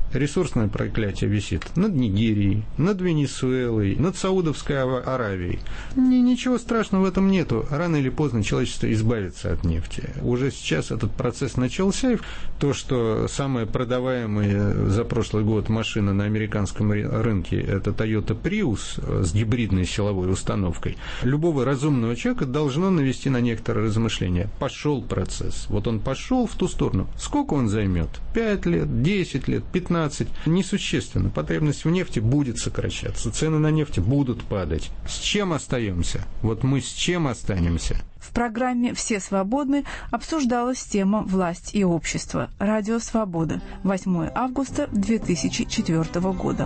Speaker 24: ресурсное проклятие висит над Нигерией, над Венесуэлой, над Саудовской Аравией. Ничего страшного в этом нету. Рано или поздно человечество избавится от нефти. Уже сейчас этот процесс начался. То, что самая продаваемая за прошлый год машина на американском рынке — это Toyota Prius с гибридной силовой установкой, любого разумного человека должно навести на некоторые размышления. Пошел процесс. Вот он пошел в ту сторону. Сколько он займет? 5 лет, 10 лет, 15? Несущественно. Потребность в нефти будет сокращаться. Цены на нефть будут падать. С чем остаемся? Вот мы с чем останемся?
Speaker 6: В программе «Все свободны» обсуждалась тема «Власть и общество». Радио «Свобода». 8 августа 2004 года.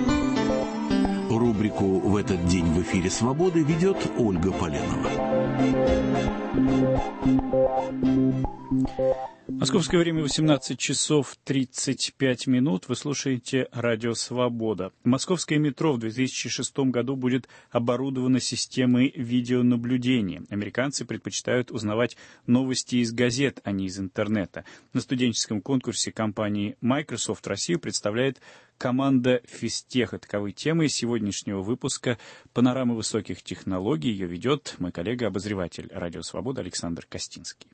Speaker 5: Рубрику «В этот день в эфире «Свободы» ведет Ольга Поленова.
Speaker 2: Московское время 18 часов 35 минут. Вы слушаете радио «Свобода». Московское метро в 2006 году будет оборудовано системой видеонаблюдения. Американцы предпочитают узнавать новости из газет, а не из интернета. На студенческом конкурсе компании Microsoft Россию представляет команда «Физтеха». Таковы темы сегодняшнего выпуска «Панорамы высоких технологий». Ее ведет мой коллега-обозреватель радио «Свобода» Александр Костинский.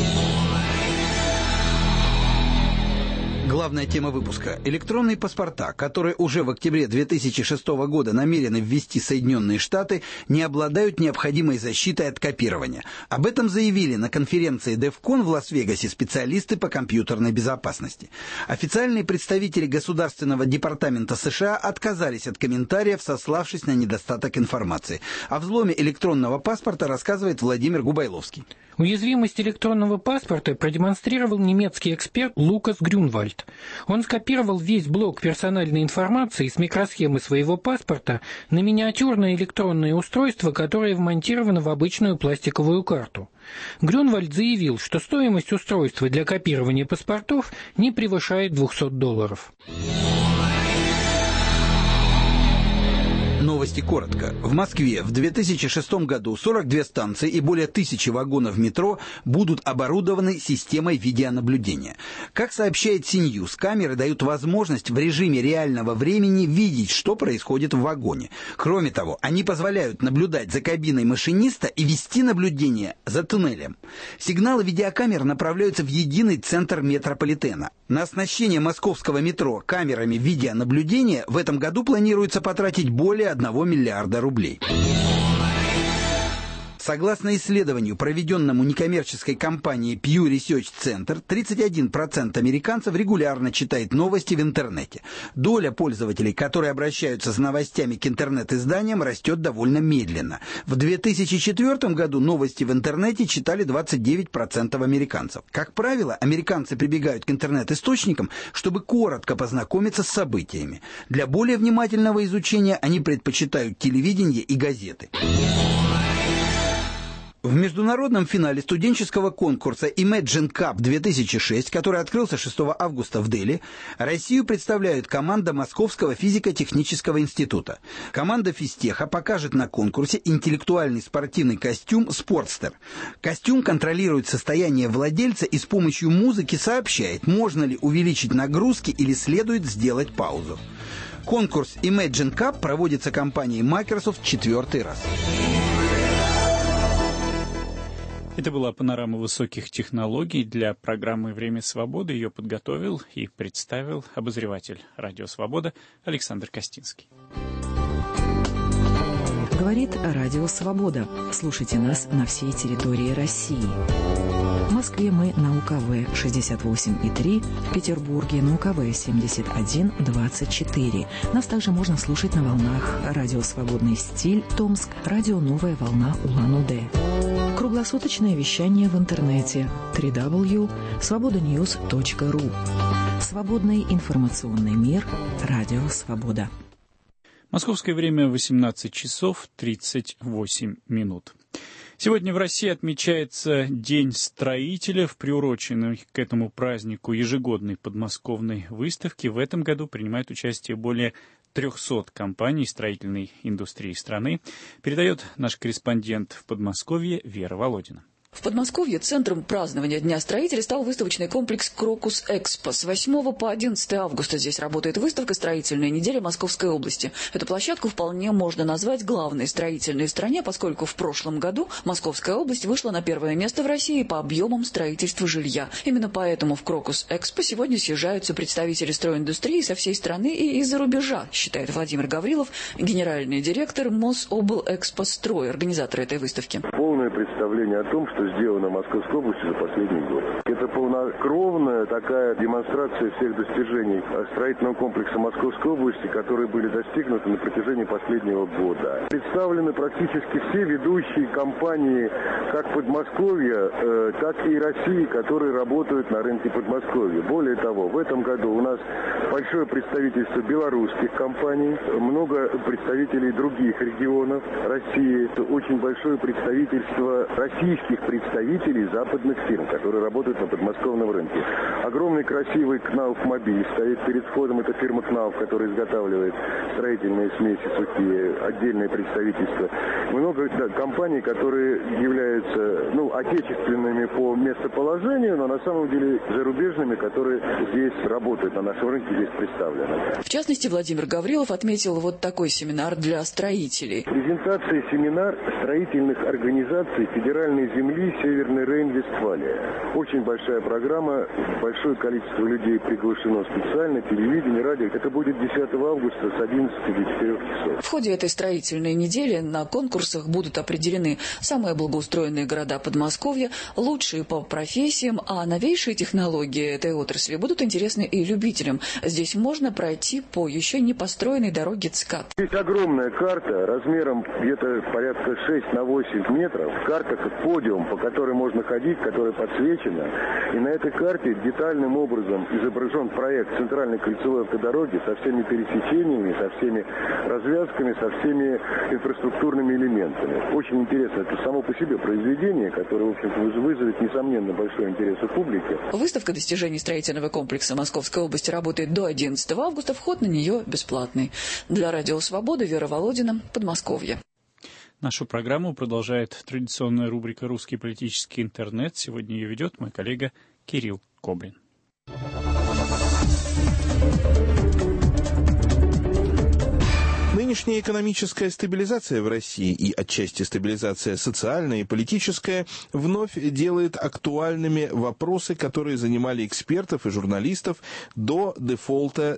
Speaker 3: Главная тема выпуска – электронные паспорта, которые уже в октябре 2006 года намерены ввести Соединенные Штаты, не обладают необходимой защитой от копирования. Об этом заявили на конференции DEFCON в Лас-Вегасе специалисты по компьютерной безопасности. Официальные представители Государственного департамента США отказались от комментариев, сославшись на недостаток информации. О взломе электронного паспорта рассказывает Владимир Губайловский.
Speaker 7: Уязвимость электронного паспорта продемонстрировал немецкий эксперт Лукас Грюнвальд. Он скопировал весь блок персональной информации с микросхемы своего паспорта на миниатюрное электронное устройство, которое вмонтировано в обычную пластиковую карту. Грюнвальд заявил, что стоимость устройства для копирования паспортов не превышает $200.
Speaker 3: Новости коротко. В Москве в 2006 году 42 станции и более 1000 вагонов метро будут оборудованы системой видеонаблюдения. Как сообщает CNews, камеры дают возможность в режиме реального времени видеть, что происходит в вагоне. Кроме того, они позволяют наблюдать за кабиной машиниста и вести наблюдение за туннелем. Сигналы видеокамер направляются в единый центр метрополитена. На оснащение московского метро камерами видеонаблюдения в этом году планируется потратить более 1 миллиарда рублей. Согласно исследованию, проведенному некоммерческой компанией Pew Research Center, 31% американцев регулярно читает новости в интернете. Доля пользователей, которые обращаются с новостями к интернет-изданиям, растет довольно медленно. В 2004 году новости в интернете читали 29% американцев. Как правило, американцы прибегают к интернет-источникам, чтобы коротко познакомиться с событиями. Для более внимательного изучения они предпочитают телевидение и газеты. В международном финале студенческого конкурса Imagine Cup 2006, который открылся 6 августа в Дели, Россию представляют команда Московского физико-технического института. Команда Физтеха покажет на конкурсе интеллектуальный спортивный костюм «Спортстер». Костюм контролирует состояние владельца и с помощью музыки сообщает, можно ли увеличить нагрузки или следует сделать паузу. Конкурс Imagine Cup проводится компанией Microsoft 4-й раз.
Speaker 2: Это была панорама высоких технологий для программы «Время свободы». Ее подготовил и представил обозреватель радио «Свобода» Александр Костинский.
Speaker 1: Говорит Радио «Свобода». Слушайте нас на всей территории России. В Москве мы на УКВ 68,3, в Петербурге на УКВ 71,24. Нас также можно слушать на волнах радио «Свободный стиль» Томск, радио «Новая волна» Улан-Удэ. Круглосуточное вещание в интернете www.svobodanews.ru. Свободный информационный мир. Радио «Свобода».
Speaker 2: Московское время 18 часов 38 минут. Сегодня в России отмечается День строителя. В приуроченной к этому празднику ежегодной подмосковной выставке в этом году принимает участие более 300 компаний строительной индустрии страны, передает наш корреспондент в Подмосковье Вера Володина.
Speaker 1: В Подмосковье центром празднования Дня строителей стал выставочный комплекс «Крокус Экспо». С 8 по 11 августа здесь работает выставка «Строительная неделя Московской области». Эту площадку вполне можно назвать главной строительной в стране, поскольку в прошлом году Московская область вышла на первое место в России по объемам строительства жилья. Именно поэтому в «Крокус Экспо» сегодня съезжаются представители стройиндустрии со всей страны и из-за рубежа, считает Владимир Гаврилов, генеральный директор Мособлэкспострой, организатор этой выставки.
Speaker 4: Полное представление о том, что сделано в Московской области за последний год. Это полнокровная такая демонстрация всех достижений строительного комплекса Московской области, которые были достигнуты на протяжении последнего года. Представлены практически все ведущие компании как Подмосковья, так и России, которые работают на рынке Подмосковья. Более того, в этом году у нас большое представительство белорусских компаний, много представителей других регионов России, очень большое представительство российских представителей западных фирм, которые работают на подмосковном рынке. Огромный красивый КНАУФ мобиль стоит перед входом. Это фирма КНАУФ, которая изготавливает строительные смеси сухие, отдельное представительство. Много компаний, которые являются отечественными по местоположению, но на самом деле зарубежными, которые здесь работают на нашем рынке, здесь представлены.
Speaker 1: В частности, Владимир Гаврилов отметил вот такой семинар для строителей.
Speaker 4: Презентация семинар строительных организаций федеральной земли Северный Рейн-Вестфалия. Очень большая программа, большое количество людей приглашено специально, телевидение, радио. Это будет 10 августа с 11 до 4 часов.
Speaker 1: В ходе этой строительной недели на конкурсах будут определены самые благоустроенные города Подмосковья, лучшие по профессиям, а новейшие технологии этой отрасли будут интересны и любителям. Здесь можно пройти по еще не построенной дороге ЦКАД.
Speaker 4: Здесь огромная карта размером где-то порядка 6 на 8 метров. Карта как подиум, по которой можно ходить, которая подсвечена. И на этой карте детальным образом изображен проект центральной кольцевой автодороги со всеми пересечениями, со всеми развязками, со всеми инфраструктурными элементами. Очень интересно. Это само по себе произведение, которое, в общем-то, вызовет, несомненно, большой интерес у публики.
Speaker 1: Выставка достижений строительного комплекса Московской области работает до 11 августа. Вход на нее бесплатный. Для Радио Свобода Вера Володина, Подмосковье.
Speaker 2: Нашу программу продолжает традиционная рубрика «Русский политический интернет». Сегодня ее ведет мой коллега Кирилл Кобрин.
Speaker 8: Нынешняя экономическая стабилизация в России и отчасти стабилизация социальная и политическая вновь делает актуальными вопросы, которые занимали экспертов и журналистов до дефолта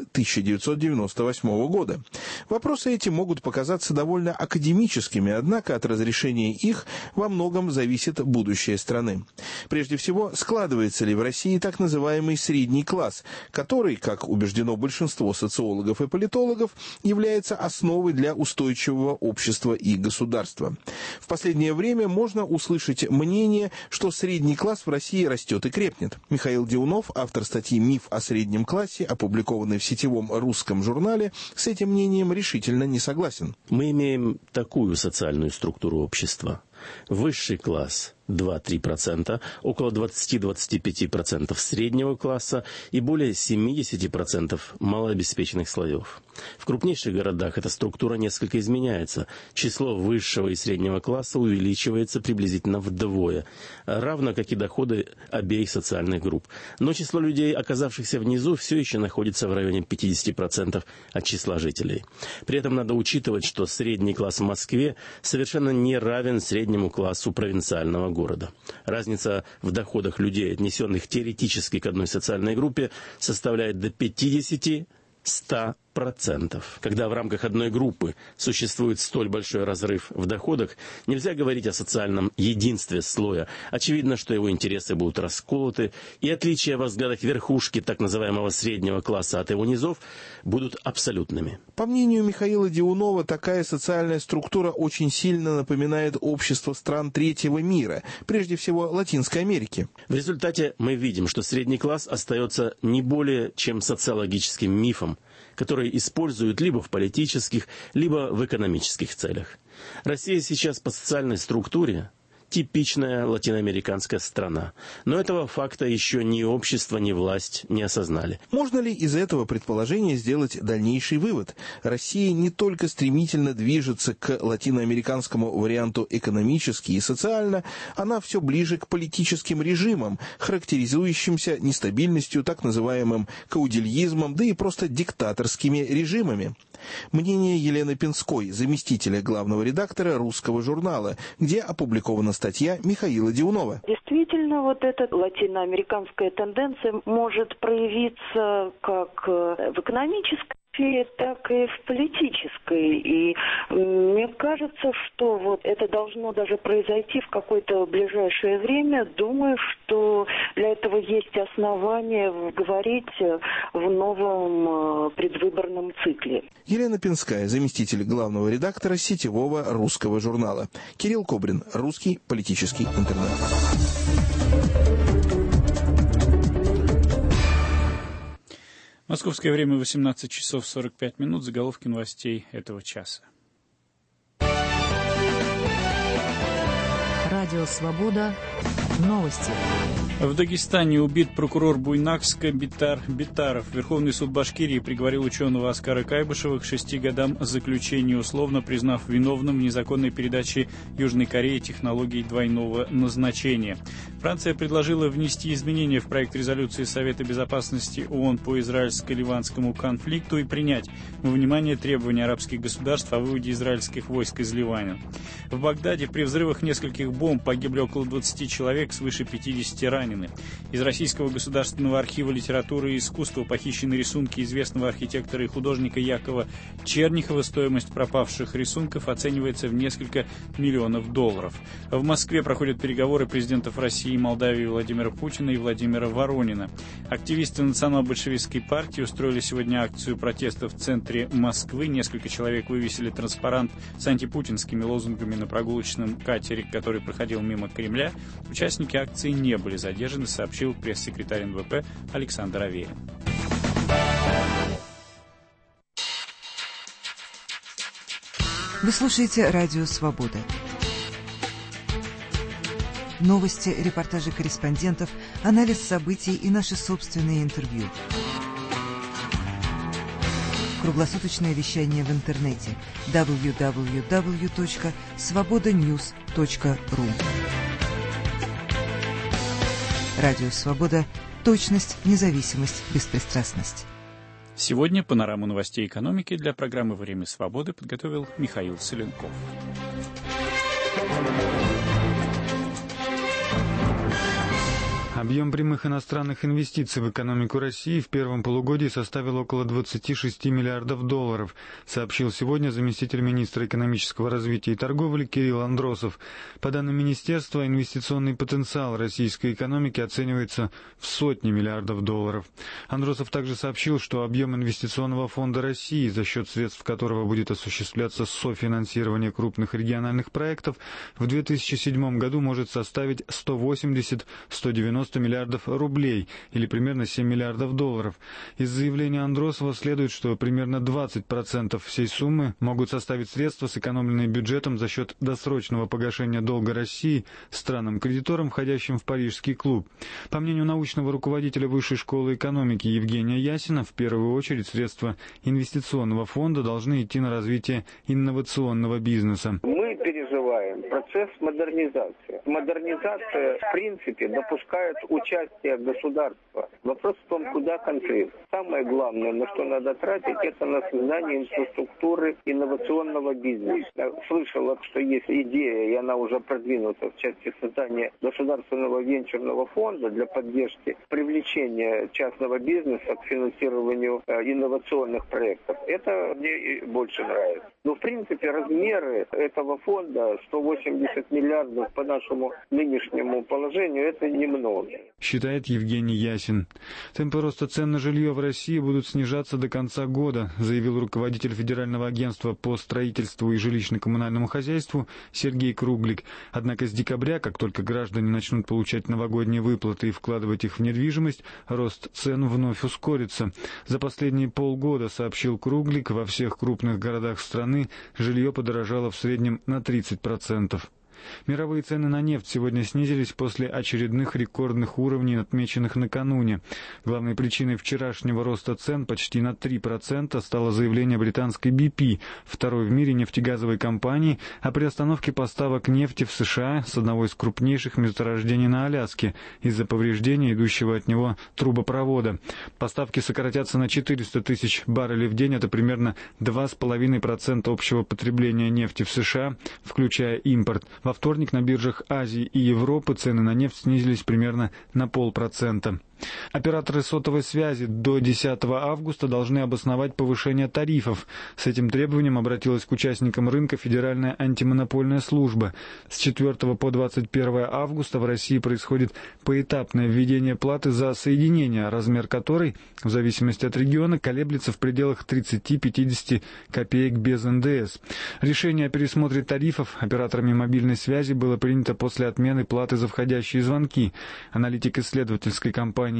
Speaker 8: 1998 года. Вопросы эти могут показаться довольно академическими, однако от разрешения их во многом зависит будущее страны. Прежде всего, складывается ли в России так называемый средний класс, который, как убеждено большинство социологов и политологов, является основой для устойчивого общества и государства. В последнее время можно услышать мнение, что средний класс в России растет и крепнет. Михаил Деунов, автор статьи «Миф о среднем классе», опубликованной в сетевом русском журнале, с этим мнением решительно не согласен.
Speaker 9: Мы имеем такую социальную структуру общества. Высший класс 2-3%, около 20-25% среднего класса и более 70% малообеспеченных слоев. В крупнейших городах эта структура несколько изменяется. Число высшего и среднего класса увеличивается приблизительно вдвое, равно как и доходы обеих социальных групп. Но число людей, оказавшихся внизу, все еще находится в районе 50% от числа жителей. При этом надо учитывать, что средний класс в Москве совершенно не равен среднему классу провинциального города. Разница в доходах людей, отнесенных теоретически к одной социальной группе, составляет до 50-100%. Когда в рамках одной группы существует столь большой разрыв в доходах, нельзя говорить о социальном единстве слоя. Очевидно, что его интересы будут расколоты, и отличия во взглядах верхушки так называемого среднего класса от его низов будут абсолютными.
Speaker 8: По мнению Михаила Деунова, такая социальная структура очень сильно напоминает общество стран третьего мира, прежде всего Латинской Америки.
Speaker 9: В результате мы видим, что средний класс остается не более чем социологическим мифом, который используют либо в политических, либо в экономических целях. Россия сейчас по социальной структуре типичная латиноамериканская страна. Но этого факта еще ни общество, ни власть не осознали.
Speaker 8: Можно ли из этого предположения сделать дальнейший вывод? Россия не только стремительно движется к латиноамериканскому варианту экономически и социально, она все ближе к политическим режимам, характеризующимся нестабильностью, так называемым каудильизмом, да и просто диктаторскими режимами. Мнение Елены Пинской, заместителя главного редактора «Русского журнала», где опубликована статья Михаила Дионова.
Speaker 12: Действительно, вот эта латиноамериканская тенденция может проявиться как в экономической сфере, так и в политической. И мне кажется, что вот это должно даже произойти в какое-то ближайшее время. Думаю, что для этого есть основания говорить в новом предвыборном цикле.
Speaker 8: Елена Пинская, заместитель главного редактора сетевого «Русского журнала». Кирилл Кобрин, русский политический интернет.
Speaker 2: Московское время 18 часов 45 минут. Заголовки новостей этого часа.
Speaker 13: Радио «Свобода». Новости.
Speaker 2: В Дагестане убит прокурор Буйнакска Битаров. Верховный суд Башкирии приговорил ученого Аскара Кайбышева к 6 годам заключения, условно признав виновным в незаконной передаче Южной Корее технологий двойного назначения. Франция предложила внести изменения в проект резолюции Совета Безопасности ООН по израильско-ливанскому конфликту и принять во внимание требования арабских государств о выводе израильских войск из Ливана. В Багдаде при взрывах нескольких бомб погибли около 20 человек, свыше 50 ранены. Из Российского государственного архива литературы и искусства похищены рисунки известного архитектора и художника Якова Чернихова. Стоимость пропавших рисунков оценивается в несколько миллионов долларов. В Москве проходят переговоры президентов России и Молдавии Владимира Путина и Владимира Воронина. Активисты национал-большевистской партии устроили сегодня акцию протеста в центре Москвы. Несколько человек вывесили транспарант с антипутинскими лозунгами на прогулочном катере, который проходил мимо Кремля. Участники акции не были задержаны, сообщил пресс-секретарь НВП Александр Аверин.
Speaker 13: Вы слушаете «Радио Свобода». Новости, репортажи корреспондентов, анализ событий и наши собственные интервью. Круглосуточное вещание в интернете www.svobodanews.ru. Радио «Свобода». Точность, независимость, беспристрастность.
Speaker 2: Сегодня панораму новостей экономики для программы «Время свободы» подготовил Михаил Соленков.
Speaker 24: Объем прямых иностранных инвестиций в экономику России в первом полугодии составил около 26 миллиардов долларов, сообщил сегодня заместитель министра экономического развития и торговли Кирилл Андросов. По данным министерства, инвестиционный потенциал российской экономики оценивается в сотни миллиардов долларов. Андросов также сообщил, что объем инвестиционного фонда России, за счет средств которого будет осуществляться софинансирование крупных региональных проектов, в 2007 году может составить 180-190 миллиардов рублей, или примерно 7 миллиардов долларов. Из заявления Андросова следует, что примерно 20% всей суммы могут составить средства, сэкономленные бюджетом за счет досрочного погашения долга России странам-кредиторам, входящим в Парижский клуб. По мнению научного руководителя Высшей школы экономики Евгения Ясина, в первую очередь средства инвестиционного фонда должны идти на развитие инновационного бизнеса.
Speaker 14: Мы переживаем процесс модернизации. Модернизация, в принципе, допускает участие государства. Вопрос в том, куда конкретно. Самое главное, на что надо тратить, это на создание инфраструктуры инновационного бизнеса. Я слышал, что есть идея, и она уже продвинута в части создания государственного венчурного фонда для поддержки привлечения частного бизнеса к финансированию инновационных проектов. Это мне больше нравится. Но, в принципе, размеры этого фонда 180 миллиардов по нашему нынешнему положению, это немного.
Speaker 24: Считает Евгений Ясин. Темпы роста цен на жилье в России будут снижаться до конца года, заявил руководитель Федерального агентства по строительству и жилищно-коммунальному хозяйству Сергей Круглик. Однако с декабря, как только граждане начнут получать новогодние выплаты и вкладывать их в недвижимость, рост цен вновь ускорится. За последние полгода, сообщил Круглик, во всех крупных городах страны жилье подорожало в среднем на 30%.
Speaker 10: Мировые цены на нефть сегодня снизились после очередных рекордных уровней, отмеченных накануне. Главной причиной вчерашнего роста цен почти на 3% стало заявление британской BP, второй в мире нефтегазовой компании, о приостановке поставок нефти в США с одного из крупнейших месторождений на Аляске из-за повреждения идущего от него трубопровода. Поставки сократятся на 400 тысяч баррелей в день, это примерно 2,5% общего потребления нефти в США, включая импорт. Во вторник на биржах Азии и Европы цены на нефть снизились примерно на 0,5%. Операторы сотовой связи до 10 августа должны обосновать повышение тарифов. С этим требованием обратилась к участникам рынка Федеральная антимонопольная служба. С 4 по 21 августа в России происходит поэтапное введение платы за соединение, размер которой, в зависимости от региона, колеблется в пределах 30-50 копеек без НДС. Решение о пересмотре тарифов операторами мобильной связи было принято после отмены платы за входящие звонки. Аналитик исследовательской компании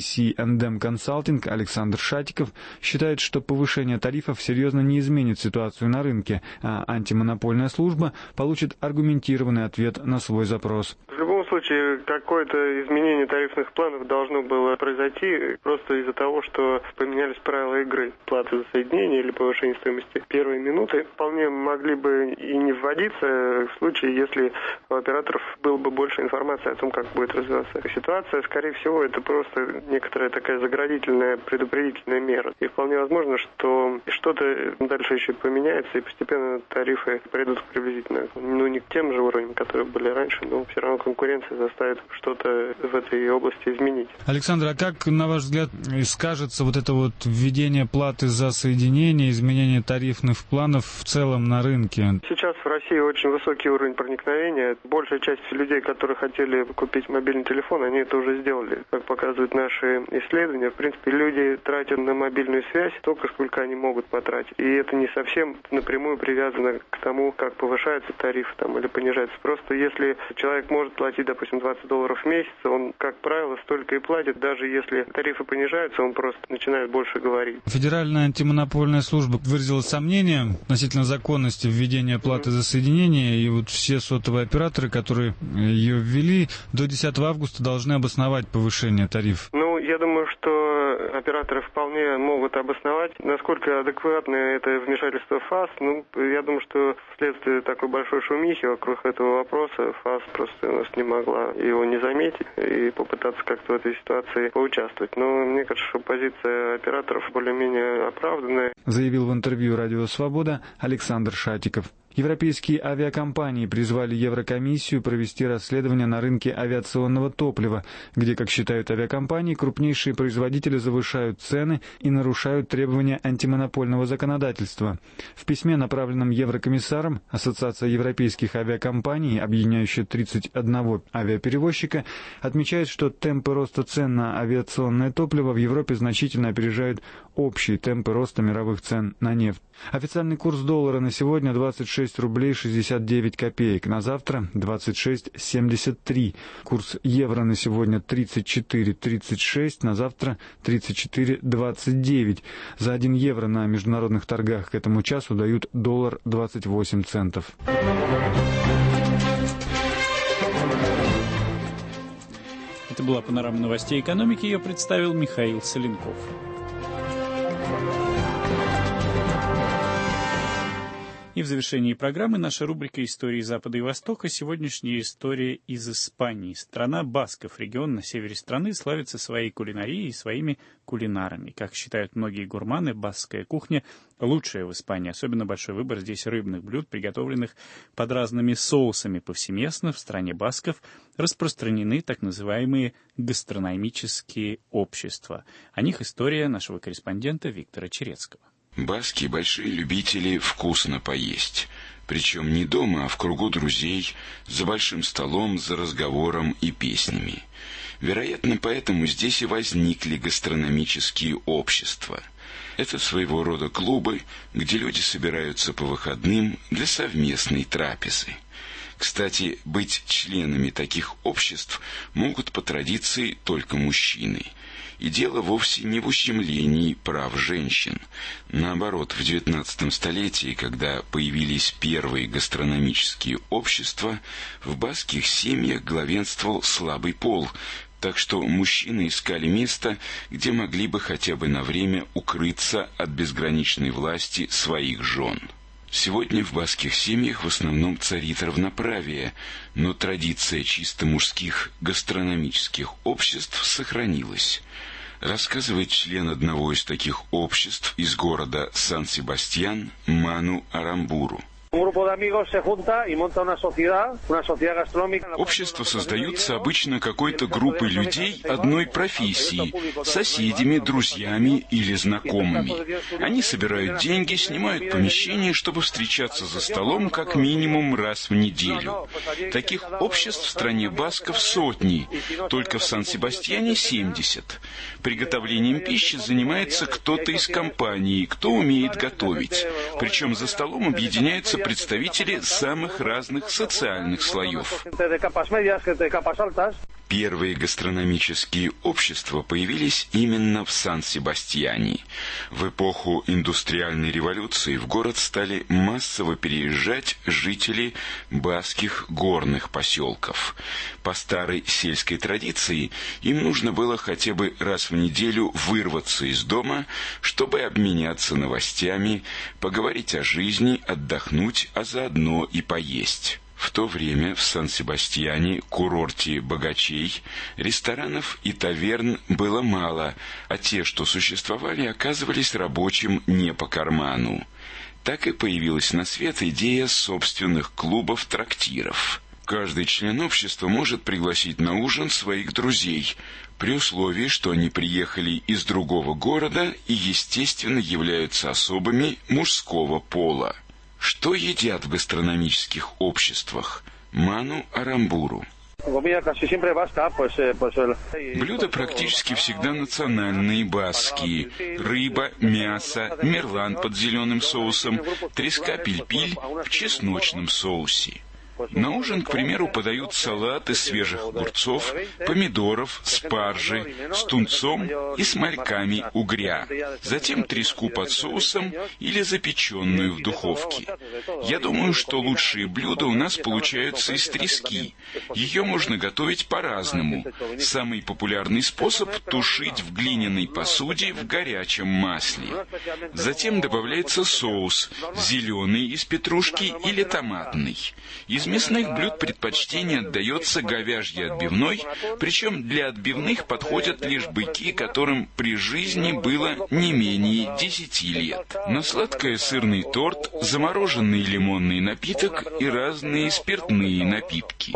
Speaker 10: AC&M Consulting Александр Шатиков считает, что повышение тарифов серьезно не изменит ситуацию на рынке, а антимонопольная служба получит аргументированный ответ на свой запрос.
Speaker 15: В любом случае, какое-то изменение тарифных планов должно было произойти просто из-за того, что поменялись правила игры. Плата за соединение или повышение стоимости первой минуты вполне могли бы и не вводиться в случае, если у операторов было бы больше информации о том, как будет развиваться ситуация. Скорее всего, это просто некоторая такая заградительная, предупредительная мера. И вполне возможно, что что-то дальше еще поменяется, и постепенно тарифы придут приблизительно, не к тем же уровням, которые были раньше, но все равно конкуренция заставит что-то в этой области изменить.
Speaker 10: Александр, а как, на ваш взгляд, скажется вот это вот введение платы за соединение, изменение тарифных планов в целом на рынке?
Speaker 15: Сейчас в России очень высокий уровень проникновения. Большая часть людей, которые хотели купить мобильный телефон, они это уже сделали. Как показывают наши исследования, в принципе, люди тратят на мобильную связь столько, сколько они могут потратить. И это не совсем напрямую привязано к тому, как повышается тариф или понижается. Просто если человек может платить, допустим, $20 в месяц, он, как правило, столько и платит. Даже если тарифы понижаются, он просто начинает больше говорить.
Speaker 10: Федеральная антимонопольная служба выразила сомнение относительно законности введения платы за соединение, и вот все сотовые операторы, которые ее ввели, до 10 августа должны обосновать повышение тарифов.
Speaker 15: Я думаю, что операторы вполне могут обосновать, насколько адекватно это вмешательство ФАС. Я думаю, что вследствие такой большой шумихи вокруг этого вопроса ФАС просто у нас не могла его не заметить и попытаться как-то в этой ситуации поучаствовать. Но мне кажется, что позиция операторов более-менее оправданная.
Speaker 10: Заявил в интервью «Радио Свобода» Александр Шатиков. Европейские авиакомпании призвали Еврокомиссию провести расследование на рынке авиационного топлива, где, как считают авиакомпании, крупнейшие производители завышают цены и нарушают требования антимонопольного законодательства. В письме, направленном еврокомиссаром, Ассоциация европейских авиакомпаний, объединяющая 31 авиаперевозчика, отмечает, что темпы роста цен на авиационное топливо в Европе значительно опережают общие темпы роста мировых цен на нефть. Официальный курс доллара на сегодня 26 рублей 69 копеек, на завтра 26,73. Курс евро на сегодня 34,36, на завтра 34,29. За 1 евро на международных торгах к этому часу дают $1.28.
Speaker 2: Это была панорама новостей экономики, ее представил Михаил Соленков. И в завершении программы наша рубрика «Истории Запада и Востока». Сегодняшняя история из Испании. Страна басков, регион на севере страны, славится своей кулинарией и своими кулинарами. Как считают многие гурманы, баскская кухня лучшая в Испании. Особенно большой выбор здесь рыбных блюд, приготовленных под разными соусами. Повсеместно в стране басков распространены так называемые гастрономические общества. О них история нашего корреспондента Виктора Черецкого.
Speaker 16: Баски – большие любители вкусно поесть. Причем не дома, а в кругу друзей, за большим столом, за разговором и песнями. Вероятно, поэтому здесь и возникли гастрономические общества. Это своего рода клубы, где люди собираются по выходным для совместной трапезы. Кстати, быть членами таких обществ могут по традиции только мужчины. И дело вовсе не в ущемлении прав женщин. Наоборот, в XIX столетии, когда появились первые гастрономические общества, в баскских семьях главенствовал слабый пол, так что мужчины искали место, где могли бы хотя бы на время укрыться от безграничной власти своих жен. Сегодня в баскских семьях в основном царит равноправие, но традиция чисто мужских гастрономических обществ сохранилась. Рассказывает член одного из таких обществ из города Сан-Себастьян Ману Арамбуру. Общества создаются обычно какой-то группой людей одной профессии, соседями, друзьями или знакомыми. Они собирают деньги, снимают помещение, чтобы встречаться за столом как минимум раз в неделю. Таких обществ в стране басков сотни, только в Сан-Себастьяне 70. Приготовлением пищи занимается кто-то из компании, кто умеет готовить. Причем за столом объединяются представители самых разных социальных слоев. Первые гастрономические общества появились именно в Сан-Себастьяне. В эпоху индустриальной революции в город стали массово переезжать жители баскских горных поселков. По старой сельской традиции им нужно было хотя бы раз в неделю вырваться из дома, чтобы обменяться новостями, поговорить о жизни, отдохнуть, а заодно и поесть. В то время в Сан-Себастьяне, курорте богачей, ресторанов и таверн было мало, а те, что существовали, оказывались рабочим не по карману. Так и появилась на свет идея собственных клубов-трактиров. Каждый член общества может пригласить на ужин своих друзей, при условии, что они приехали из другого города и, естественно, являются особами мужского пола. Что едят в гастрономических обществах? Ману Арамбуру. Блюда практически всегда национальные, баскские. Рыба, мясо, мерлан под зеленым соусом, треска пиль-пиль в чесночном соусе. На ужин, к примеру, подают салат из свежих огурцов, помидоров, спаржи, с тунцом и с мальками угря. Затем треску под соусом или запеченную в духовке. Я думаю, что лучшие блюда у нас получаются из трески. Ее можно готовить по-разному. Самый популярный способ – тушить в глиняной посуде в горячем масле. Затем добавляется соус – зеленый из петрушки или томатный. Из мясных блюд предпочтение отдается говяжьей отбивной, причем для отбивных подходят лишь быки, которым при жизни было не менее 10 лет. На сладкое сырный торт, замороженный лимонный напиток и разные спиртные напитки.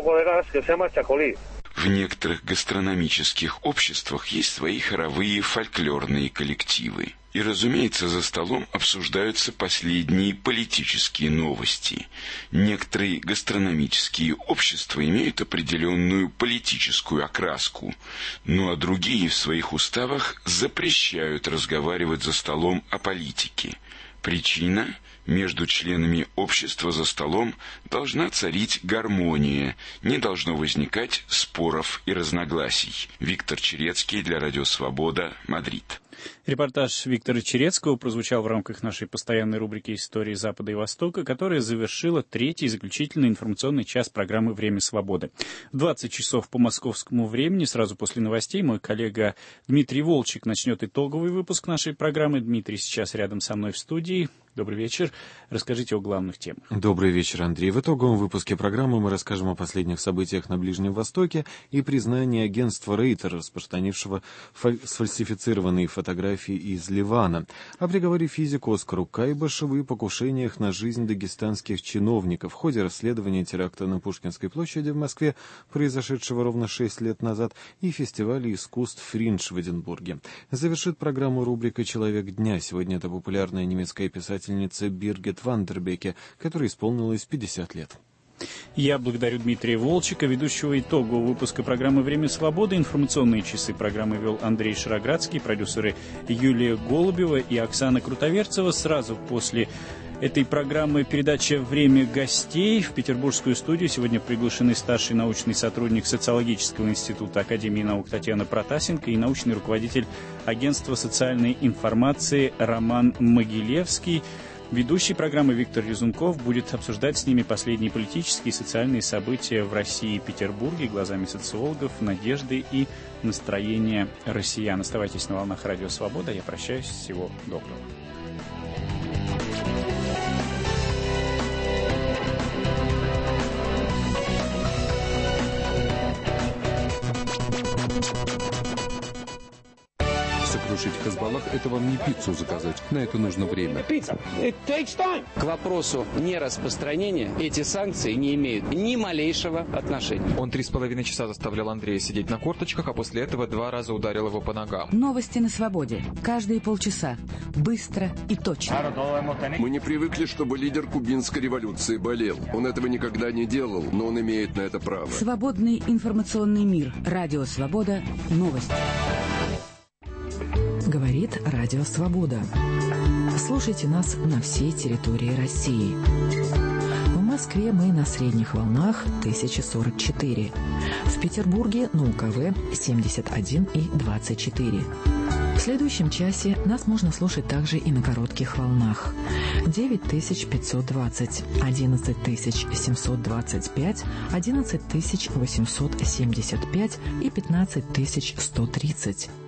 Speaker 16: В некоторых гастрономических обществах есть свои хоровые фольклорные коллективы. И, разумеется, за столом обсуждаются последние политические новости. Некоторые гастрономические общества имеют определенную политическую окраску, ну а другие в своих уставах запрещают разговаривать за столом о политике. Причина – между членами общества за столом должна царить гармония, не должно возникать споров и разногласий. Виктор Черецкий для Радио Свобода, Мадрид.
Speaker 2: Репортаж Виктора Черецкого прозвучал в рамках нашей постоянной рубрики «Истории Запада и Востока», которая завершила третий заключительный информационный час программы «Время свободы». В 20 часов по московскому времени, сразу после новостей, мой коллега Дмитрий Волчек начнет итоговый выпуск нашей программы. Дмитрий сейчас рядом со мной в студии. Добрый вечер. Расскажите о главных темах.
Speaker 11: Добрый вечер, Андрей. В итоговом выпуске программы мы расскажем о последних событиях на Ближнем Востоке и признании агентства Рейтер, распространившего сфальсифицированные фотографии из Ливана, о приговоре физику Оскару Кайбышеву и покушениях на жизнь дагестанских чиновников в ходе расследования теракта на Пушкинской площади в Москве, произошедшего ровно 6 лет назад, и фестиваля искусств «Фриндж» в Эдинбурге. Завершит программу рубрика «Человек дня». Сегодня это популярная немецкая писательница Биргит Вандербеке, которой исполнилось 50 лет.
Speaker 2: Я благодарю Дмитрия Волчека, ведущего итогового выпуска программы «Время свободы». Информационные часы программы вел Андрей Шароградский, продюсеры Юлия Голубева и Оксана Крутоверцева. Сразу после этой программы передача «Время гостей». В петербургскую студию сегодня приглашены старший научный сотрудник Социологического института Академии наук Татьяна Протасенко и научный руководитель Агентства социальной информации Роман Могилевский. Ведущий программы Виктор Резунков будет обсуждать с ними последние политические и социальные события в России и Петербурге глазами социологов, надежды и настроения россиян. Оставайтесь на волнах Радио Свобода. Я прощаюсь. Всего доброго.
Speaker 17: Сокрушить Хизбаллах — это вам не пиццу заказать. На это нужно время.
Speaker 19: К вопросу нераспространения эти санкции не имеют ни малейшего отношения.
Speaker 20: Он 3,5 часа заставлял Андрея сидеть на корточках, а после этого 2 раза ударил его по ногам.
Speaker 22: Новости на свободе. Каждые полчаса. Быстро и точно.
Speaker 25: Мы не привыкли, чтобы лидер кубинской революции болел. Он этого никогда не делал, но он имеет на это право.
Speaker 22: Свободный информационный мир. Радио Свобода. Новости. Говорит Радио Свобода. Слушайте нас на всей территории России. В Москве мы на средних волнах 1044. В Петербурге на УКВ 71 и 24. В следующем часе нас можно слушать также и на коротких волнах. 9520, 11725, 11875 и 15130.